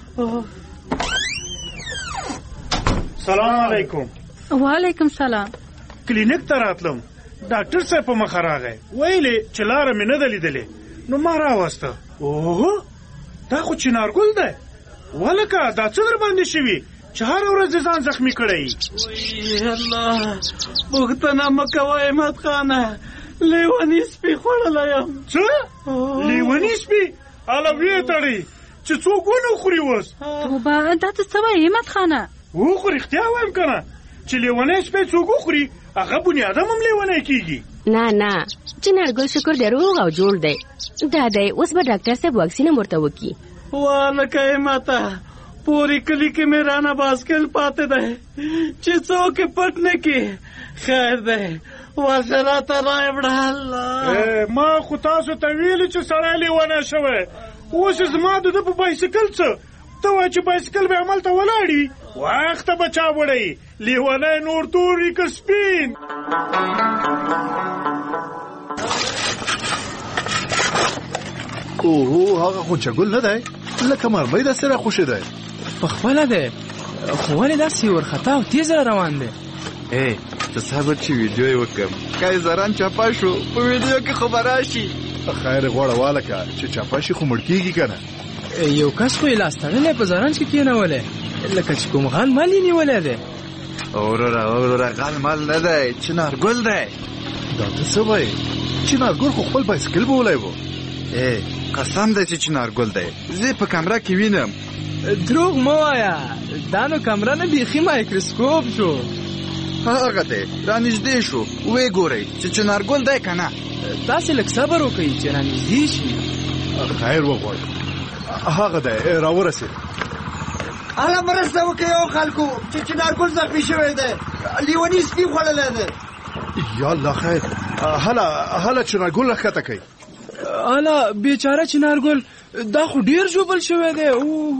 سلام علیکم. وعلیکم سلام. کلینیک ته راتلم. ډاکټر صاحب په مخه راغی. ویلې چې لاره مې نه ده لیدلې نو ما راوسته. اوه دا خو چینارګل دی. ولکه دا څه در باندې شوي؟ چې هر ورځ ځان زخمی کړی. الله پوښتنه مه کوه احمد خانه، لیونی سپي خوړلی یم. څه لیونی سپي؟ هله ویې تړئ چې څوک ونه خوري اوس. توبه دا ته څه وایې احمد خانه؟ وخوري، رښتیا وایم که نه چې لیونی سپی څوک وخوري هغه بني ادم هم لیونی کېږي. نه چنارګل شکر دی روغ او جوړ دی. دا دی اوس به ډاکټر صاحب واکسین هم ورته وکړي. والکه ماته پوری کلی کې مې رانه باسکل پاتې دی چې څوک یې پټ نه کړي. خیر دی ورشه راته رایې وړه. الله ما خو تاسو ته ویلي چې سړی لیونی شوی. اوس زما د ده په بایسکل څه؟ ته وایې چې بایسکل به همالته ولاړي. وخته به چا وړی؟ لیونی نور توري که سپین. اوه هغه خو چګل نه دی، لکه مرمۍ داسې راخوشې دی. پخپله دی خو ولې داسې ورخطا او تیز را روان دی؟ ته صبر چې ویډیو یې وکړم. قیصران چاپه شو، په ویډیو کې خو به راشي. خیر غوړه والکه چې چاپه شي خو مړ کېږي که نه. یو کس خو یې لاس تړلی په زرنج کې کېنولی لکه چې کوم غل مال یې نیولی دی. وروره غل مال نه دی، چنارګل دی. دا ته څه وایې؟ چنارګل خو خپل بایسکل بولی و. قسم دی چې چنارګل دی، زه په کمره کې وینم. دروغ مه وایه، دا نو کمره نه بیخي مایکروسکوپ شو. هغه دی رانږدې شو، ویې ګورئ چې چنارګل دی که نه. تاسې لږ صبر وکړئ چې رانږدې شي. خیر وغواړئ. هغه دی راورسېد. هله مرسته وکړئ یو خلکو چې چنارګل زخمي شوی دی، لیوني سپي خوړلی دی. یا الله خیر. هله چنارګل راښکته کوي. هله بیچاره چنارګل دا خو ډېر ژوبل شوی دی.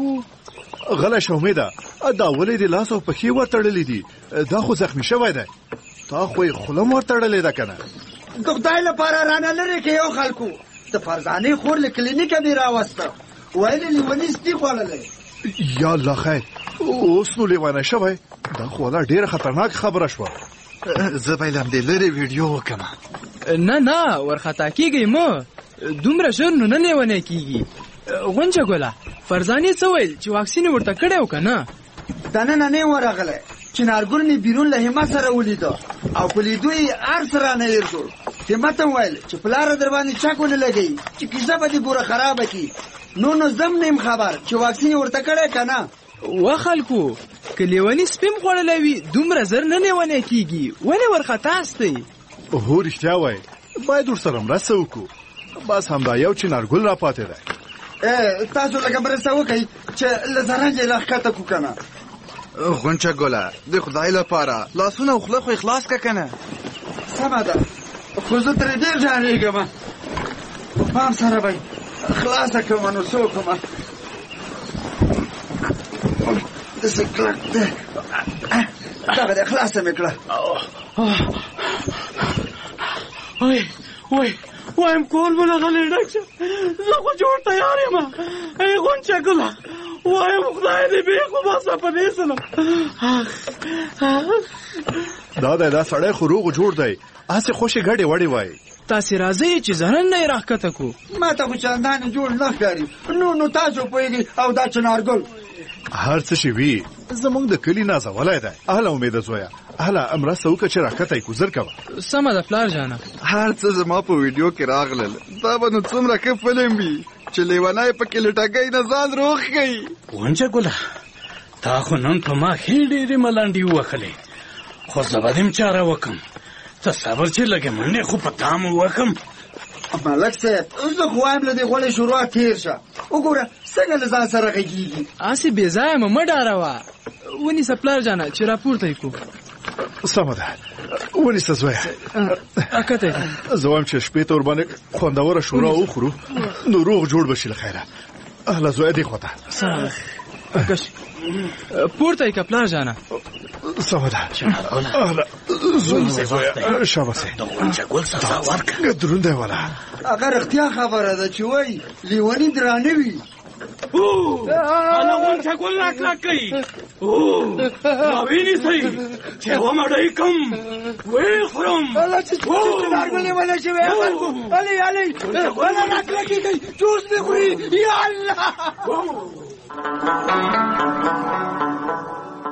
غلی شه امیده، دا ولې د لاس او پښې ورتړلي دي؟ دا خو زخمي شوی دی. تا خو یې خوله هم ورتړلې ده که نه؟ د خدای لپاره رانه لرې کړئ یو خلکو. د فرزانې خور له کلینیکه مې راوسته، ویل یې لیوني سپي خوړلی. یا الله خیر. اوس نو لیونی شوی؟ دا خو والا ډېره خطرناک خبره شوه. زه به یې له همدې لرې ویډیو وکړم. نه ورخطا کېږئ مه، دومره ژر نو نه لیونی کېږي. غونچه ګله فرزانې څه ویل چې واکسین یې ورته کړی و که نه؟ دننه نه ورغلی. چنارګل مې بیرون له همت سره ولیده او په لیدو یې هر څه رانه هېر شو. همت هم ویل چې پلاره در باندې چک ونه لګوي چې کیسه به دې ګوره خرابه کړي. نو زم نه یم خبر چې واکسین یې ورته کړی که نه. وا خلکو که لیوني سپي م خوړلی وي دومره زر نه لیونی کېږي. ولې ورخطا ستئ؟ هو رښتیا وایي، باید ورسره مرسته وکړو. بس همدا یو چنارګل را پاتې دی. تاسو لږه مرسته وکړئ چې له زرنج یې راښکته کړو که نه. غونچه ګله د خدای لپاره لاسونه او خوله خو اخلاص که که نه. سمه ده، خو زه ترې ډېر ډارېږم. په پام سره به یې خلاصه کړم نو څه وکړم. داسې کلک دی. دغه دی خلاصه مې کړه. وایم کور به لغلی ډک شه، زه خو جوړ تیار یم. ای غونچه ګله وایم خدای دې بې خو باسه په دې سلم. دا سړی خو روغ جوړ دی، هسې خوشې ګډې وړې وایي. تاسې راځئ چې زرنج نه یې راښکته کړو. ما ته خو چندانې جوړ نه ښکاري. نو تاسو پوهېږئ او دا چنارګل هر څه شي وي زمونږ د کلي نازولی دی. هله امیده زویه، هله مرسته وکړه چې راښکته یې ګوزر کوه. سمه ده پلار جانه. هر څه زما په ویډیو کې راغلل. دا به نو څومره ښه فلم وي چې لیونی پکې لټګۍ نه ځان روغ کوي. غونچه ګله تا خو نن په ما ښې ډېرې ملنډې ووهلې، خو زه به دې چاره وکړم. ته صبر چې لږې منډې خو په تام ووهم. ملک صاحب زه خو وایم له دې غوړې شروع تېر شه. وګوره څنګه له ځان سره غږېږي. هسې بې ځایه مه ډاروه. ونیسه پلار جانه چې راپورته یې کړو. سمه ده، ونیسه زویه. زه وایم چې شپې ته ورباندې خوندوره شورا وخورو نو روغ جوړ به شي له خیره. هله زویه دې خواته. پورته یې که پلار جانه. سمه ده. زویه شاباسې. د غونچه ګل سزا ورکړه. دروند دی والا. هغه رښتیا خبره ده چې وایي لیوني درانه وي. هله غونچه ګل راکلک کوي. راوینیسئ چې ومړی کم ویې خورم. هله چې چنارګل لیونی شوی خلکو. هلئ هله راکلکېږئ جوس مې خوري. یا الله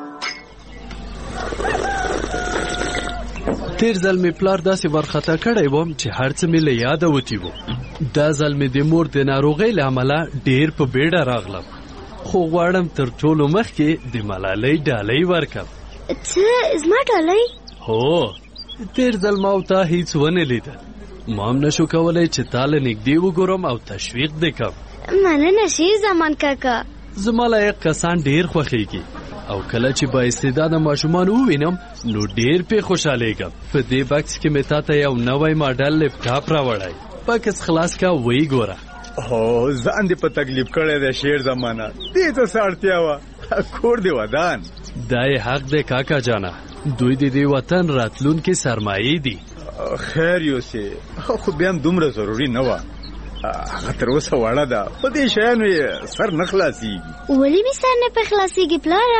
تیر ځل مې پلار داسې ورخطا کړی وم چې هر څه مې له یاده وتي وو. دا ځل مې د مور د ناروغۍ له امله ډېر په بیړه راغلم، خو غواړم تر ټولو مخکې د ملالۍ ډالۍ ورکړم. څه زما ډالۍ؟ هو، تیر ځل ما او تا هیڅ ونه لیدل. ما هم نشو کولی چې تا له نږدې وګورم او تشویق دې کړم. مننه شیر زمان کاکا. زما لایق کسان ډېر خوښېږي او کله چې با استعداده ماشومان ووینم نو ډېر پې خوشحالیږم. په دې بکس کې مې تا ته یو نوی ماډل لپټاپ راوړی. بکس خلاص کا وی ګوره. هو ځان دې په تکلیف کړی دی شیر زمانه، دې ته څه اړتیا وه؟ کور دې ودان. دا یې حق دی کاکا جانا، دوی د دې وطن راتلونکي سرمایې دي. خیر یوسې، خو بیا هم دومره ضروري نه وه. هغه تر اوسه وړه ده، په دې شیانو یې سر نه خلاصېږي. ولې مې سر نه په خلاصېږي پلاره؟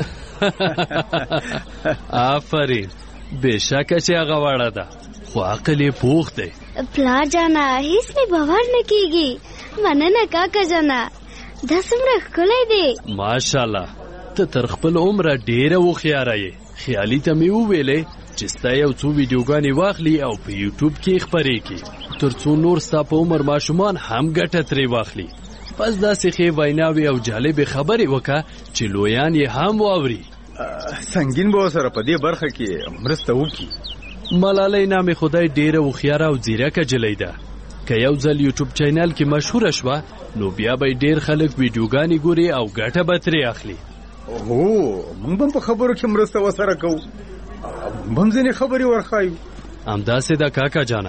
آفرین، بېشکه چې هغه وړه ده خو عقل یې پوخ دی. پلار جانا هیڅ مې باور نه کېږي. مننه کاکا جانا، دا څومره ښکلی دی. ماشاءالله، ته تر خپل عمره ډېره هوښیاره یې. خیالي ته مې وویلې چې ستا یو څو ویډیوګانې واخلي او په یوټیوب کې خپرې کړي، تر څو نور ستا په عمر ماشومان هم ګټه ترې واخلي. بس داسې ښې ویناوې او جالبې خبرې وکړه چې لویان یې هم واوري. سنګین به ورسره په دې برخه کې مرسته وکړي. ملالۍ نامې خدای ډېره هوښیاره او ځیرکه جلۍ ده. که یو ځل یوټیوب چینل کې مشهوره شوه نو بیا به ډېر خلک ویډیوګانې ګوري او ګټه به ترې اخلي. هو، موږ هم په خبرو کې مرسته ورسره کوو، موږ هم ځینې خبرې ورښایو. همداسې ده کاکا جانا.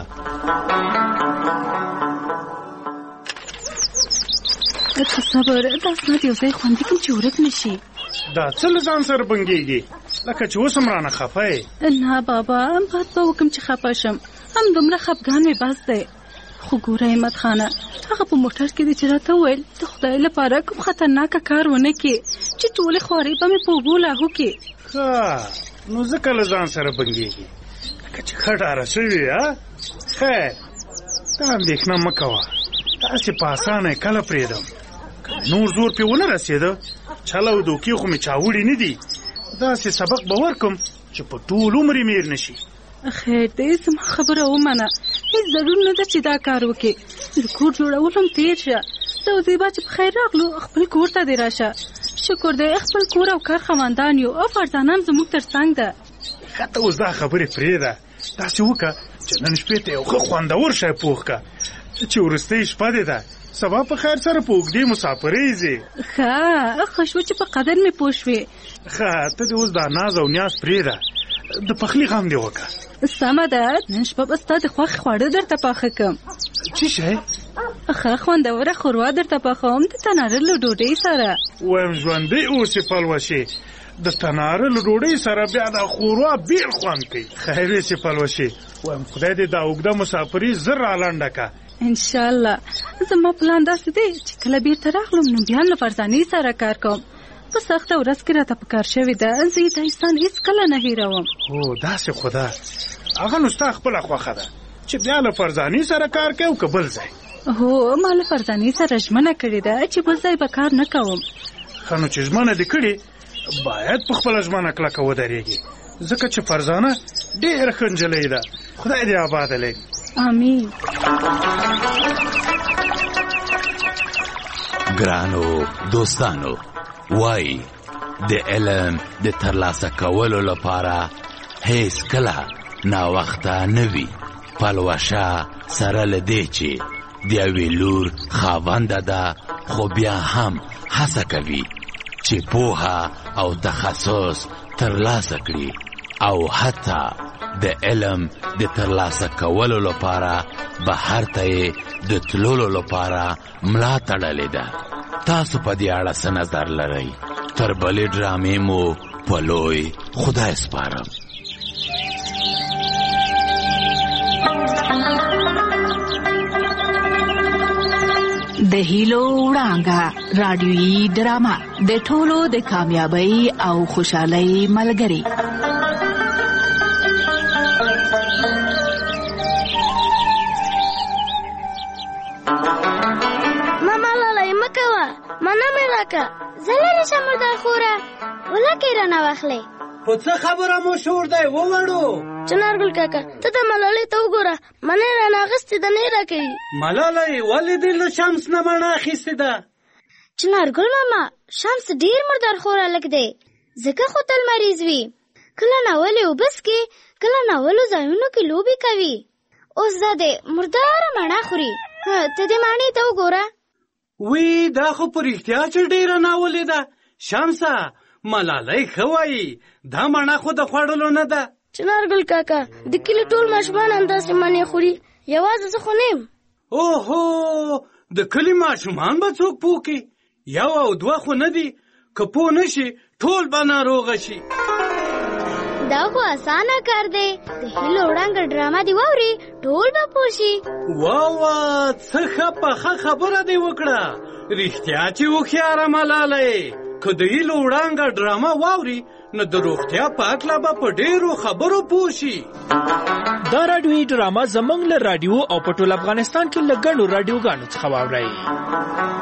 که صبر، دا اسناد یو ځای خوندي کړم چې ورک نه شي. دا څه له ځان سره بنګېږي لکه چې اوس هم رانه خفه یې؟ نه بابا، بد به وکړم چې خفه شم، هم دومره خفګان مې بس دی. خو ګوره احمد خانه، هغه په موټر کې دې چې راته وویل د خدای لپاره کوم خطرناکه کار ونه کړې چې ټولې خوارې به مې په اوبو لاهو کړې. ښه، نو ځکه له ځان سره بنګېږي لکه چې ښه ډاره شوې. خیر، ته اندېښنه مه کوه، داسې په اسانه یې کله پرېږدم. نور زور پې ونه رسېده، چل او دوکې خو مې چاوړي نه دي. داسې سبق به ورکړم چې په ټول عمر یې میر نه شي. خیر دی، زما خبره ومنه، هیڅ ضرور نه ده چې دا کار وکړې. د کور جوړولو هم تېر شه. زوزیبا چې په خیر راغلو، خپل کور ته دې راشه. شکر دی خپل کور او کار خاوندان یو او فرزانان زموږ تر څنګ ده. ښه، ته اوس دا خبرې پرېږده، داسې وکړه چې نن شپې ته یو ښه خوندور شی پوخ کړه چې وروستۍ شپه دې ده، سبا په خیر سره په اوږدې مسافرۍ ځې. ښه شو چې په قدر مې پوه شوې. ښه، ته دې اوس دا ناز او نیاز پرېږده، د پخلي غم دې وکړه. سمه ده، نن شپه به ستا د خوښې خواړه درته پاخه کړم. څه شی؟ ښه خوندوره ښوروا درته پخوم د تناره له ډوډۍ سره. وایم ژوندی اوسې پلوشې، د تناره له ډوډۍ سره بیا دا ښوروا بېل خوند کوي. خیر یې پلوشې، وایم خدای دې دا اوږده مسافري زر رالنډه کړه. انشاءالله. زما پلان داسې دی چې کله بیرته راغلم نو بیا له فرزانې سره کار کوم. په سخته ورځ کې راته په کار شوې ده، زه یې دا احسان هېڅکله نه هېروم. هو، داسې خو ده. هغه نو ستا خپله خوښه ده چې بیا له فرزانې سره کار کوي او که بل ځای؟ هو، ما له فرزانې سره ژمنه کړې ده چې بل ځای به کار نه کوم. ښه، نو چې ژمنه دې کړې باید په خپله ژمنه کلکه ودرېږي، ځکه چې فرزانه ډېره ښه نجلۍ ده. خدای دې آباده لري. آمین. ګرانو دوستانو، وای د علم د ترلاسه کولو لپاره هیڅ کله ناوخته نه وي. پلوشه سره له دې چې د یوې لور خاونده ده، خو بیا هم هڅه کوي چې پوهه او تخصص ترلاسه کړي او حتی د علم د ترلاسه کولو لپاره بهر ته یې د تللو لپاره ملا تړلې ده. تاسو په دې اړه څه نظر لرئ؟ تر بلې ډرامې مو په لوی خدای سپارم. د هیلو وړانګه رادیویي ډرامه د ټولو د کامیابی او خوشحالۍ ملګری. ماما لالی مکوه، مانا مې راکه، زه لرې شم مردار خوره، ولکې رانه واخلې. خو څه خبره مو شور دی ووړو چنارګل کاکا ته د ملالۍ ته وګوره منې رانه اخیستې ده نه راکوي ملالۍ ولې دې له شمس نه مڼه اخیستې ده چنارګل ماما شمس ډېر مردار خور هلک دی ځکه خو تل مریض وي کله ناولې اوبه څکي کله ناولو ځایونو کې لوبې کوي اوس دا دی مرداره مڼه خوري ته دې مڼې ته وګوره وی دا خو په رښتیا چې ډېره ناولې ده شمسه ملالۍ ښه وایي دا مڼه خو د خوړلو نه ده چنارګل کاکا د کلي ټول ماشومان همداسې مڼې خوري یوازې زه خو نه یم اوهو د کلي ماشومان به څوک پوه کړي 1 او 2 خو نه دي که پوه نه شي ټول به ناروغه شي دا خو اسانه کار دی د هیلو وړانګه ډرامه دی واوري ټول به پوه شي واه څه ښه پخه خبره دی وکړه رښتیا چې هوښیاره ملالۍ که د هیلو وړانګه ډرامه واوري نو د روغتیا په هکله به په ډېرو خبرو پوه شي دا راډیویي ډرامه زموږ له راډیو او په ټول افغانستان کې له ګڼو راډیوګانو څخه واورئ